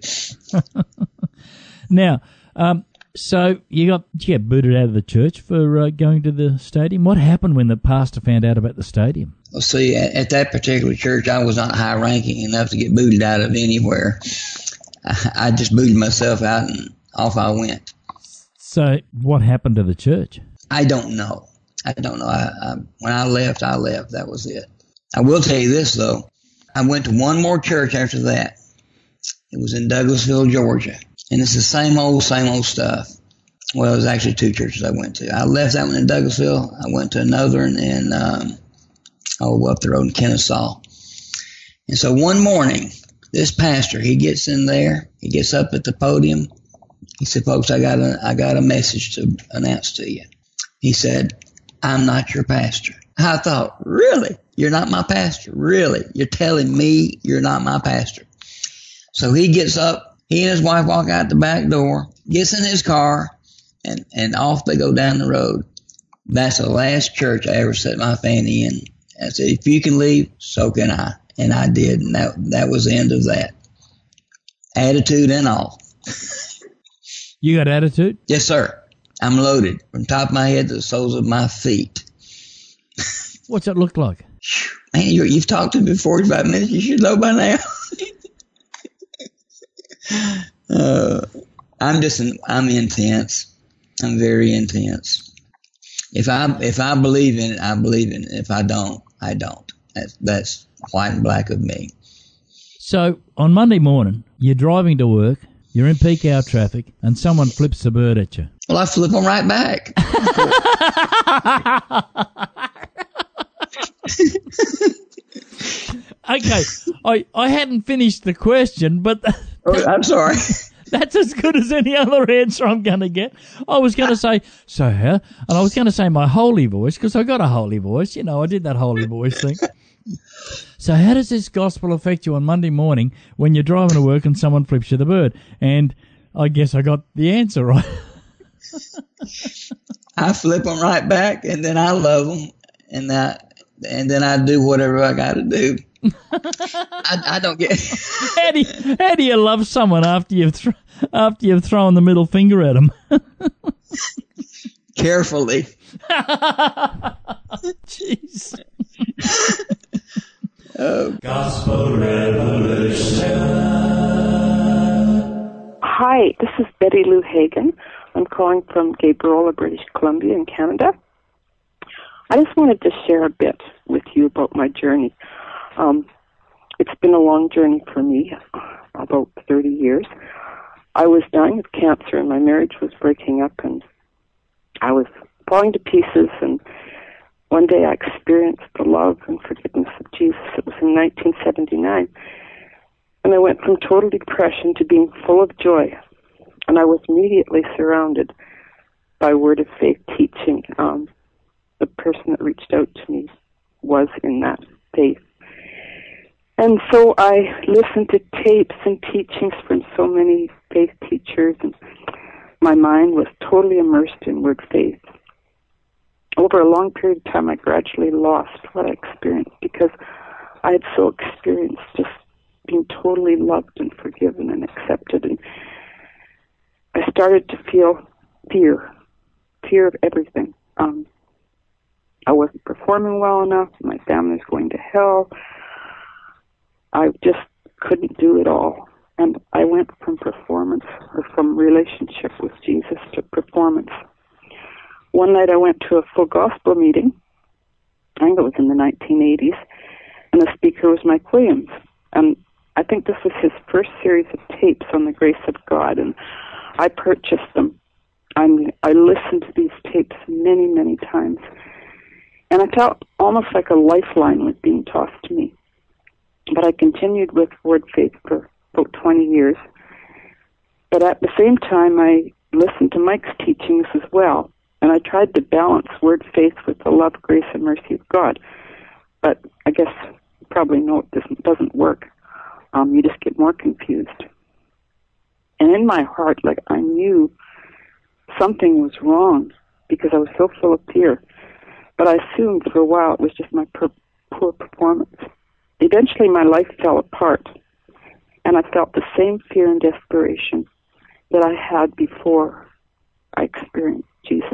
Now, um, so you got you get booted out of the church for uh, going to the stadium. What happened when the pastor found out about the stadium? Well, see, at, at that particular church, I was not high ranking enough to get booted out of anywhere. I, I just booted myself out and off I went. So what happened to the church? I don't know. I don't know. I, I, when I left, I left. That was it. I will tell you this, though. I went to one more church after that. It was in Douglasville, Georgia. And it's the same old, same old stuff. Well, it was actually two churches I went to. I left that one in Douglasville. I went to another one in, um, oh, up the road in Kennesaw. And so one morning, this pastor, he gets in there. He gets up at the podium. He said, folks, I got a, I got a message to announce to you. He said, I'm not your pastor. I thought, really? You're not my pastor? Really? You're telling me you're not my pastor? So he gets up. He and his wife walk out the back door, gets in his car, and, and off they go down the road. That's the last church I ever set my fanny in. I said, if you can leave, so can I. And I did, and that that was the end of that. Attitude and all. You got attitude? Yes, sir. I'm loaded from top of my head to the soles of my feet. What's that look like? Man, you, you've talked to me for forty-five minutes. You should know by now. uh, I'm just, an, I'm intense. I'm very intense. If I if I believe in it, I believe in it. If I don't, I don't. That's that's white and black of me. So on Monday morning, you're driving to work, you're in peak hour traffic, and someone flips the bird at you. Well, I flip them right back. Okay, I, I hadn't finished the question, but... Oh, I'm sorry. That's as good as any other answer I'm going to get. I was going to say, so how? And I was going to say my holy voice, because I got a holy voice. You know, I did that holy voice thing. So how does this gospel affect you on Monday morning when you're driving to work and someone flips you the bird? And I guess I got the answer right. I flip them right back, and then I love them, and that, and then I do whatever I got to do. I, I don't get. how, do you, how do you love someone after you've th- After you've thrown the middle finger at them. Carefully. Jeez. Oh. Gospel Revolution. Hi, this is Betty Lou Hagen. I'm calling from Gabriola, British Columbia in Canada. I just wanted to share a bit with you about my journey. Um, it's been a long journey for me, about thirty years. I was dying of cancer and my marriage was breaking up and I was falling to pieces, and one day I experienced the love and forgiveness of Jesus. It was in nineteen seventy-nine, and I went from total depression to being full of joy, and I was immediately surrounded by Word of Faith teaching. Um, the person that reached out to me was in that faith. And so I listened to tapes and teachings from so many faith teachers, and my mind was totally immersed in Word Faith. Over a long period of time, I gradually lost what I experienced because I had so experienced just being totally loved and forgiven and accepted. And I started to feel fear, fear of everything. Um, I wasn't performing well enough. My family was going to hell. I just couldn't do it all. And I went from performance, or from relationship with Jesus, to performance. One night I went to a full gospel meeting. I think it was in the nineteen eighties, and the speaker was Mike Williams. And I think this was his first series of tapes on the grace of God, and I purchased them. I mean, I listened to these tapes many, many times, and I felt almost like a lifeline was being tossed to me. But I continued with Word Faith for about twenty years. But at the same time, I listened to Mike's teachings as well. And I tried to balance Word Faith with the love, grace, and mercy of God. But I guess you probably know it doesn't, doesn't work. Um, you just get more confused. And in my heart, like, I knew something was wrong because I was so full of fear. But I assumed for a while it was just my per- poor performance. Eventually, my life fell apart, and I felt the same fear and desperation that I had before I experienced Jesus.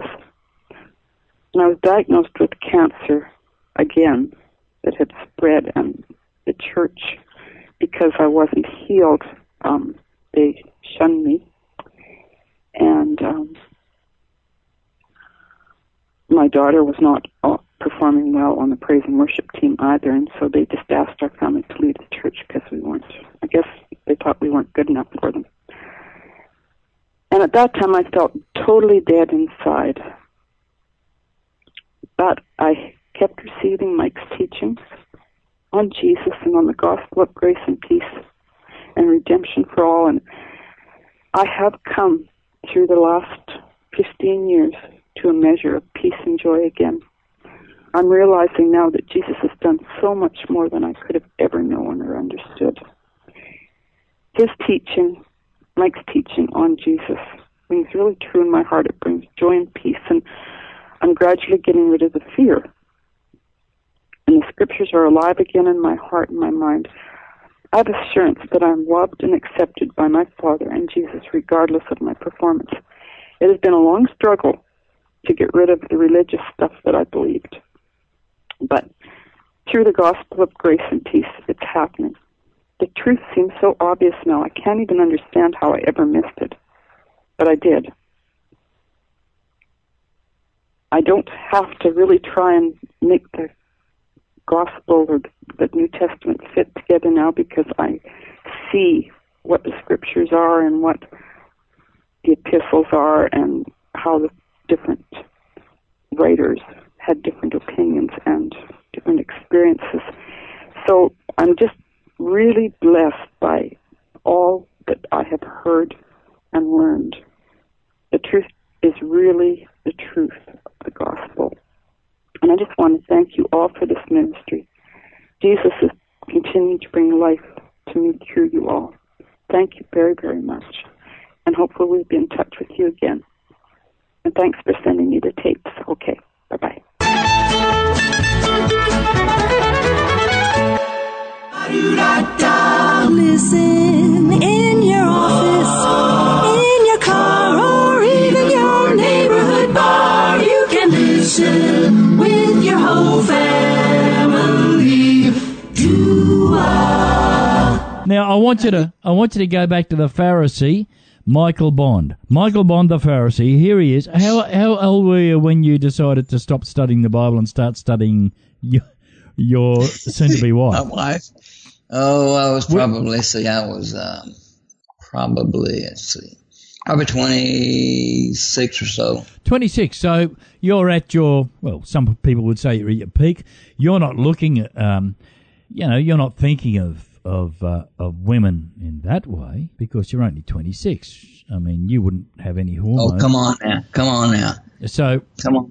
And I was diagnosed with cancer again that had spread, and the church, because I wasn't healed, um, they shunned me. And um, my daughter was not uh, performing well on the praise and worship team either, and so they just asked our family to leave the church because we weren't, I guess they thought we weren't good enough for them. And at that time I felt totally dead inside. But I kept receiving Mike's teachings on Jesus and on the gospel of grace and peace and redemption for all, and I have come through the last fifteen years to a measure of peace and joy again. I'm realizing now that Jesus has done so much more than I could have ever known or understood. His teaching, Mike's teaching on Jesus, rings really true in my heart. It brings joy and peace, and I'm gradually getting rid of the fear. And the scriptures are alive again in my heart and my mind. I have assurance that I'm loved and accepted by my Father and Jesus regardless of my performance. It has been a long struggle to get rid of the religious stuff that I believed. But through the gospel of grace and peace, it's happening. The truth seems so obvious now. I can't even understand how I ever missed it. But I did. I don't have to really try and make the gospel or the New Testament fit together now because I see what the scriptures are and what the epistles are and how the different writers had different opinions and different experiences. So I'm just really blessed by all that I have heard and learned. The truth is really the truth of the gospel. And I just want to thank you all for this ministry. Jesus is continuing to bring life to me through you all. Thank you very, very much. And hopefully we'll be in touch with you again. And thanks for sending me the tapes. Okay, bye-bye. Listen in your office, Now, I want you to I want you to go back to the Pharisee, Michael Bond. Michael Bond, the Pharisee. Here he is. How how old were you when you decided to stop studying the Bible and start studying your, your soon-to-be wife? My wife? Oh, I was probably, see, I was um, probably, let's see, probably twenty-six or so. twenty-six. So you're at your, well, some people would say you're at your peak. You're not looking at, um, you know, you're not thinking of of uh, of women in that way because you're only twenty-six. I mean, you wouldn't have any hormones. Oh, come on now. Come on now. So, come on.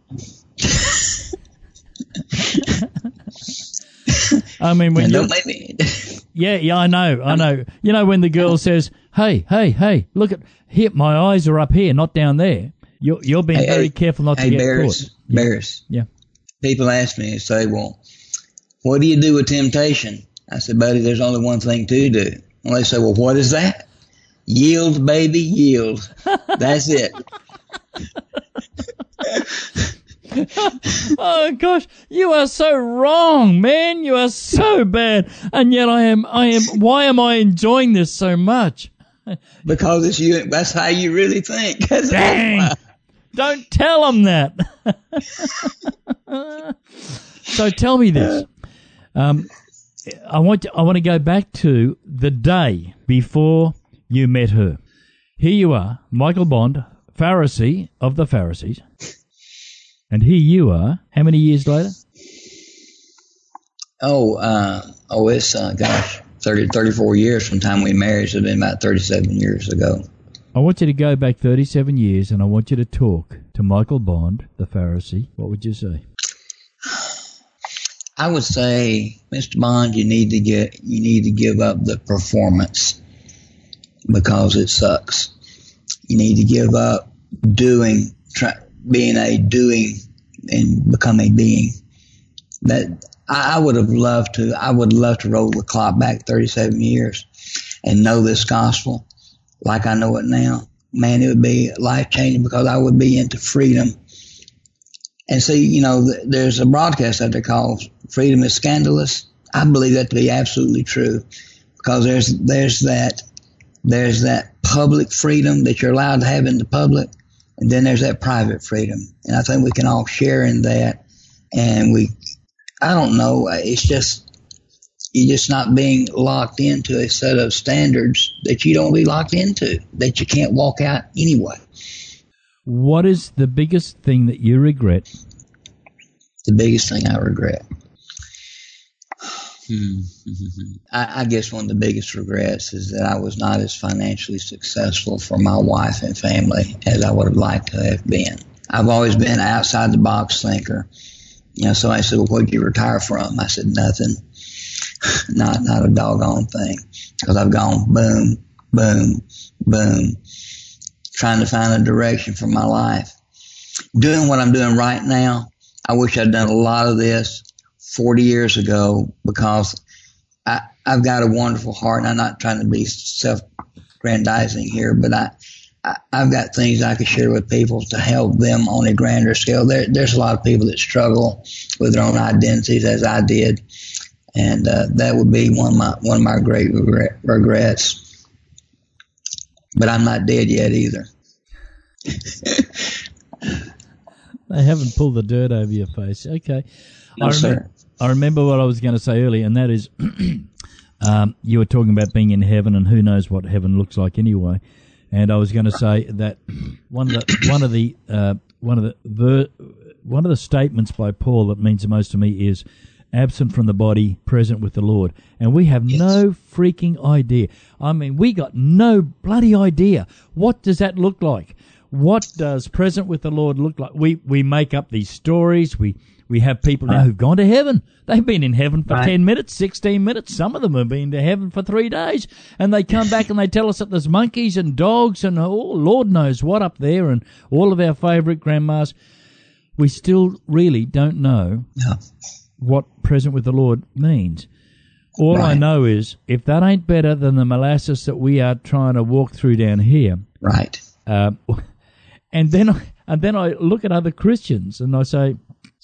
I mean, when you don't make me. yeah, yeah, I know, I know. You know, when the girl says, "Hey, hey, hey, look at here, my eyes are up here, not down there." You're you're being hey, very hey, careful not hey, to get Bears, caught. Yeah. Bears. Yeah. People ask me and say, "Well, what do you do with temptation?" I said, "Buddy, there's only one thing to do." And they say, "Well, what is that?" Yield, baby, yield. That's it. Oh gosh, you are so wrong, man. You are so bad, and yet I am. I am. Why am I enjoying this so much? Because it's you. That's how you really think. That's Dang! Don't tell them that. So tell me this. Um, I want. To, I want to go back to the day before you met her. Here you are, Michael Bond, Pharisee of the Pharisees. And here you are, how many years later? Oh, uh, oh, it's, uh, gosh, thirty, thirty-four years from the time we married. So it's been about thirty-seven years ago. I want you to go back thirty-seven years and I want you to talk to Michael Bond, the Pharisee. What would you say? I would say, Mister Bond, you need to get, you need to give up the performance because it sucks. You need to give up doing, try, being a doing and become a being. That I, I would have loved to. I would love to roll the clock back thirty-seven years and know this gospel like I know it now. Man, it would be life changing because I would be into freedom. And see, you know, th- there's a broadcast out there called "Freedom is Scandalous." I believe that to be absolutely true because there's there's that there's that public freedom that you're allowed to have in the public. And then there's that private freedom. And I think we can all share in that. And we, I don't know, it's just, you're just not being locked into a set of standards that you don't be locked into, that you can't walk out anyway. What is the biggest thing that you regret? The biggest thing I regret? Hmm. I, I guess one of the biggest regrets is that I was not as financially successful for my wife and family as I would have liked to have been. I've always been an outside the box thinker. You know, somebody said, "Well, what'd you retire from?" I said, "Nothing." not, not a doggone thing. Because I've gone boom, boom, boom, trying to find a direction for my life. Doing what I'm doing right now, I wish I'd done a lot of this forty years ago because I, I've got a wonderful heart, and I'm not trying to be self-grandizing here, but I, I, I've got things I can share with people to help them on a grander scale. There, there's a lot of people that struggle with their own identities, as I did, and uh, that would be one of my one of my great regret, regrets. But I'm not dead yet either. They haven't pulled the dirt over your face. Okay. No, I sir. Remember, I remember what I was going to say earlier, and that is um, you were talking about being in heaven and who knows what heaven looks like anyway. And I was going to say that one of the one of the uh, one of the ver, one of the statements by Paul that means the most to me is absent from the body, present with the Lord. And we have yes. no freaking idea. I mean, we got no bloody idea. What does that look like? What does present with the Lord look like? We we make up these stories. We we have people now who've gone to heaven. They've been in heaven for right. ten minutes, sixteen minutes. Some of them have been to heaven for three days. And they come back and they tell us that there's monkeys and dogs and oh, Lord knows what up there and all of our favourite grandmas. We still really don't know no. what present with the Lord means. All right. I know is if that ain't better than the molasses that we are trying to walk through down here. Right. Uh, and then I, and then I look at other Christians and I say,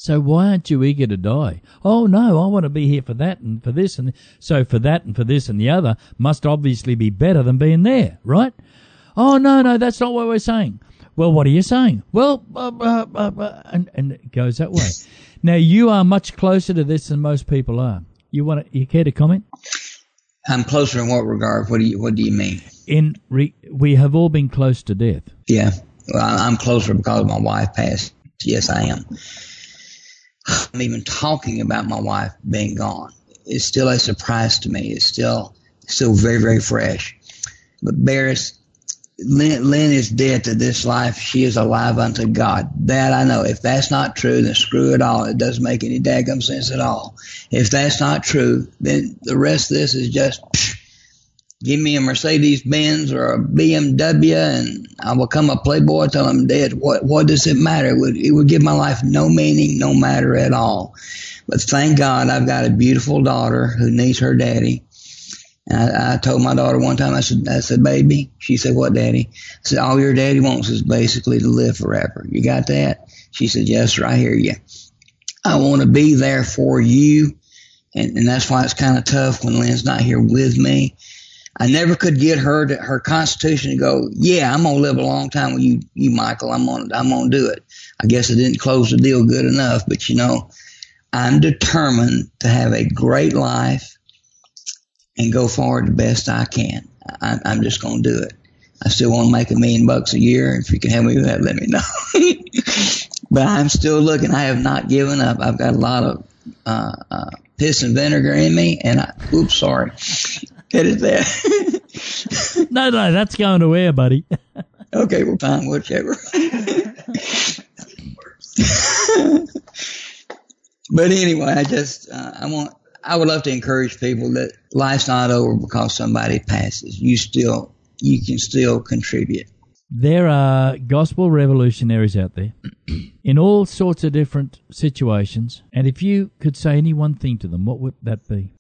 So why aren't you eager to die? Oh, no, I want to be here for that and for this. And so for that and for this and the other must obviously be better than being there, right? Oh, no, no, that's not what we're saying. Well, what are you saying? Well, uh, uh, uh, uh, and, and it goes that way. Now, you are much closer to this than most people are. You want to, you care to comment? I'm closer in what regard? What do you What do you mean? In re, we have all been close to death. Yeah, well, I'm closer because my wife passed. Yes, I am. I'm even talking about my wife being gone. It's still a surprise to me. It's still still very, very fresh. But Barris, Lynn, Lynn is dead to this life. She is alive unto God. That I know. If that's not true, then screw it all. It doesn't make any daggum sense at all. If that's not true, then the rest of this is just psh, give me a Mercedes Benz or a B M W and I will become a playboy till I'm dead. What what does it matter? It would, it would give my life no meaning, no matter at all. But thank God I've got a beautiful daughter who needs her daddy. And I, I told my daughter one time, I said, I said, baby, she said, what, daddy? I said, all your daddy wants is basically to live forever. You got that? She said, yes, sir, I hear you. I want to be there for you. And, and that's why it's kind of tough when Lynn's not here with me. I never could get her to her constitution to go, yeah, I'm going to live a long time with you, you Michael. I'm going to, I'm going to do it. I guess I didn't close the deal good enough, but you know, I'm determined to have a great life and go forward the best I can. I, I'm just going to do it. I still want to make a million bucks a year. If you can help me with that, let me know. But I'm still looking. I have not given up. I've got a lot of uh, uh, piss and vinegar in me, and I, oops, sorry. Get it there. no, no, that's going to air, buddy. Okay, well, fine, whichever. But anyway, I just, uh, I want, I would love to encourage people that life's not over because somebody passes. You still, you can still contribute. There are gospel revolutionaries out there in all sorts of different situations. And if you could say any one thing to them, what would that be?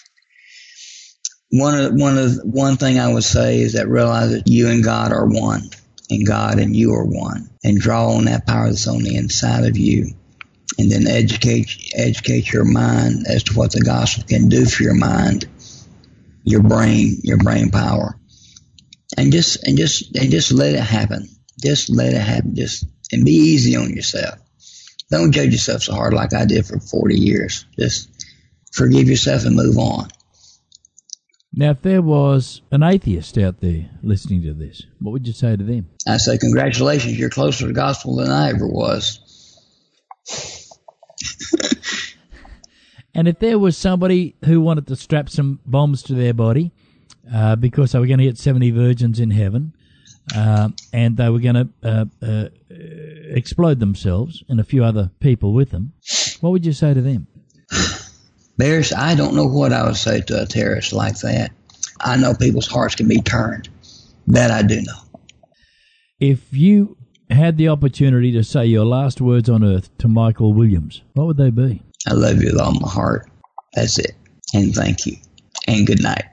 One of one of one thing I would say is that realize that you and God are one, and God and you are one, and draw on that power that's on the inside of you, and then educate educate your mind as to what the gospel can do for your mind, your brain, your brain power, and just and just and just let it happen. Just let it happen. Just and be easy on yourself. Don't judge yourself so hard like I did for forty years. Just forgive yourself and move on. Now, if there was an atheist out there listening to this, what would you say to them? I say, congratulations, you're closer to the gospel than I ever was. And if there was somebody who wanted to strap some bombs to their body uh, because they were going to get seventy virgins in heaven uh, and they were going to uh, uh, explode themselves and a few other people with them, what would you say to them? Bears, I don't know what I would say to a terrorist like that. I know people's hearts can be turned. That I do know. If you had the opportunity to say your last words on earth to Michael Williams, what would they be? I love you with all my heart. That's it. And thank you. And good night.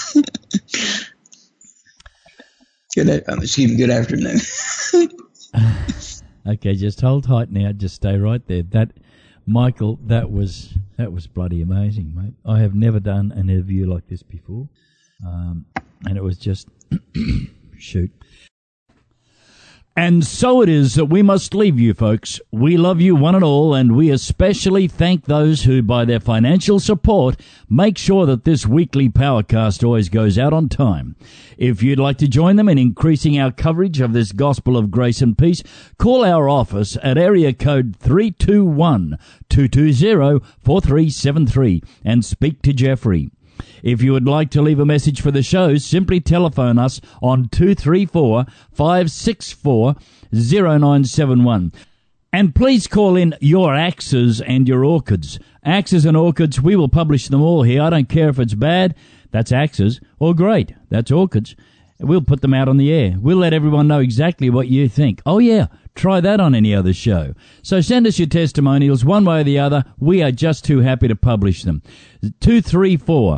good, um, excuse me, good afternoon. Okay, just hold tight now. Just stay right there. That, Michael, that was that was bloody amazing, mate. I have never done an interview like this before, um, and it was just shoot. And so it is that we must leave you, folks. We love you one and all, and we especially thank those who, by their financial support, make sure that this weekly Powercast always goes out on time. If you'd like to join them in increasing our coverage of this gospel of grace and peace, call our office at area code three two one, two two zero, four three seven three and speak to Jeffrey. If you would like to leave a message for the show, simply telephone us on two three four, five six four, zero nine seven one. And please call in your axes and your orchids. Axes and orchids, we will publish them all here. I don't care if it's bad, that's axes, or great, that's orchids. We'll put them out on the air. We'll let everyone know exactly what you think. Oh, yeah, try that on any other show. So send us your testimonials one way or the other. We are just too happy to publish them. two three four,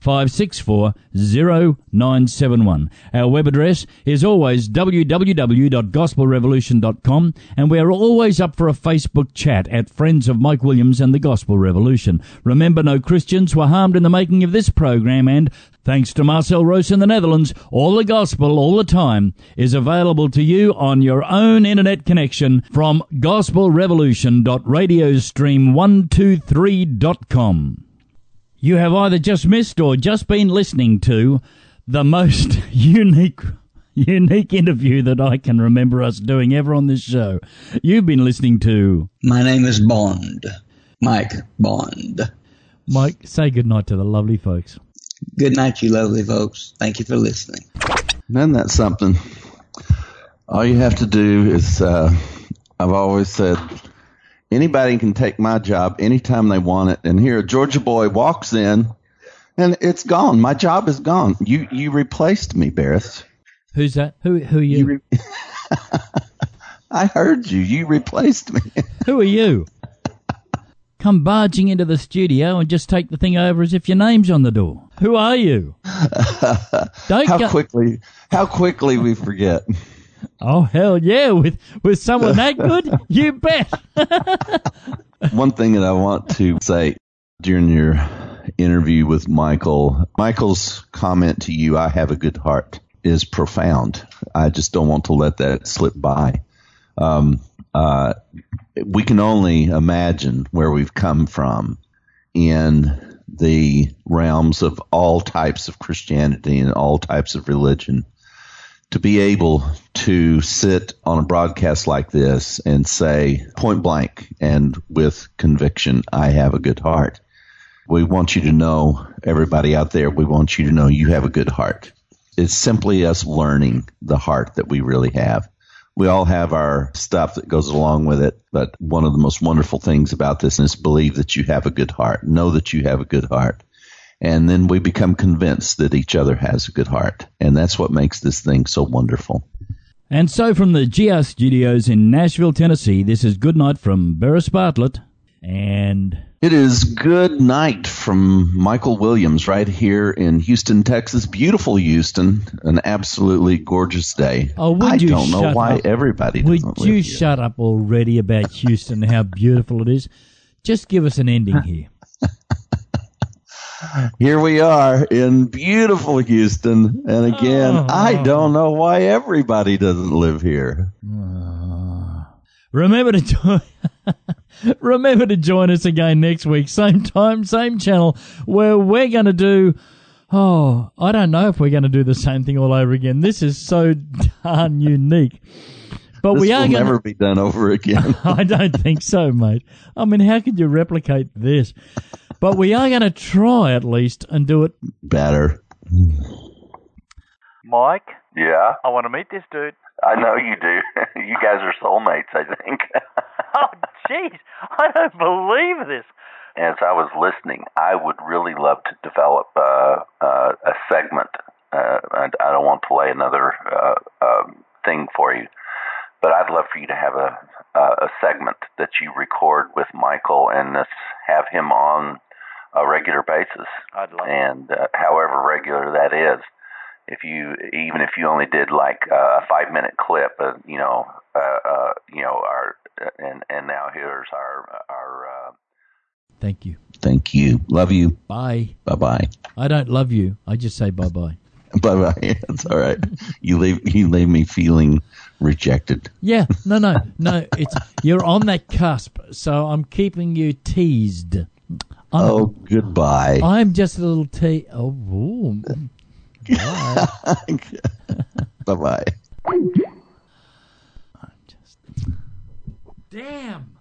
five six four, zero nine seven one. Our web address is always w w w dot gospel revolution dot com, and we are always up for a Facebook chat at Friends of Mike Williams and the Gospel Revolution. Remember, no Christians were harmed in the making of this program, and thanks to Marcel Roos in the Netherlands, all the gospel all the time is available to you on your own internet connection from gospel revolution dot radiostream one two three dot com. You have either just missed or just been listening to the most unique unique interview that I can remember us doing ever on this show. You've been listening to... My name is Bond. Mike Bond. Mike, say goodnight to the lovely folks. Good night, you lovely folks. Thank you for listening. Isn't that something? All you have to do is, uh, I've always said, anybody can take my job anytime they want it. And here a Georgia boy walks in, and it's gone. My job is gone. You you replaced me, Barris. Who's that? Who who are you? you re- I heard you. You replaced me. Who are you? Come barging into the studio and just take the thing over as if your name's on the door. Who are you? Don't how go- quickly how quickly we forget. Oh, hell yeah, with with someone that good? You bet. One thing that I want to say during your interview with Michael, Michael's comment to you, I have a good heart, is profound. I just don't want to let that slip by. Um, uh, we can only imagine where we've come from in the realms of all types of Christianity and all types of religion. To be able to sit on a broadcast like this and say point blank and with conviction, I have a good heart. We want you to know, everybody out there, we want you to know you have a good heart. It's simply us learning the heart that we really have. We all have our stuff that goes along with it, but one of the most wonderful things about this is believe that you have a good heart. Know that you have a good heart. And then we become convinced that each other has a good heart. And that's what makes this thing so wonderful. And so from the G R Studios in Nashville, Tennessee, this is Good Night from Barris Bartlett. And it is Good Night from Michael Williams right here in Houston, Texas. Beautiful Houston. An absolutely gorgeous day. Oh, would I you don't know shut why up? everybody Would doesn't you live here. shut up already about Houston and how beautiful it is? Just give us an ending here. Here we are in beautiful Houston, and again, Oh. I don't know why everybody doesn't live here. Uh, remember to join. Remember to join us again next week, same time, same channel, where we're going to do. Oh, I don't know if we're going to do the same thing all over again. This is so darn unique. But This we are will going never be done over again. I don't think so, mate. I mean, how could you replicate this? But we are going to try at least and do it better. Mike? Yeah? I want to meet this dude. I know you do. You guys are soulmates, I think. Oh, jeez. I don't believe this. As I was listening, I would really love to develop uh, uh, a segment. Uh, and I don't want to lay another uh, uh, thing for you, but I'd love for you to have a uh, a segment that you record with Michael and this, have him on a regular basis. I'd love and uh, however regular that is. If you, even if you only did like a five minute clip, uh, you know, uh, uh, you know, our, and, and now here's our, our, uh, Thank you. Thank you. Love you. Bye. Bye-bye. I don't love you. I just say bye-bye. Bye-bye. That's all right. You leave, you leave me feeling rejected. Yeah. No, no, no. It's you're on that cusp, so I'm keeping you teased. I'm, oh, goodbye. I'm just a little te- Oh, ooh. Bye. Bye-bye. I'm just... Damn.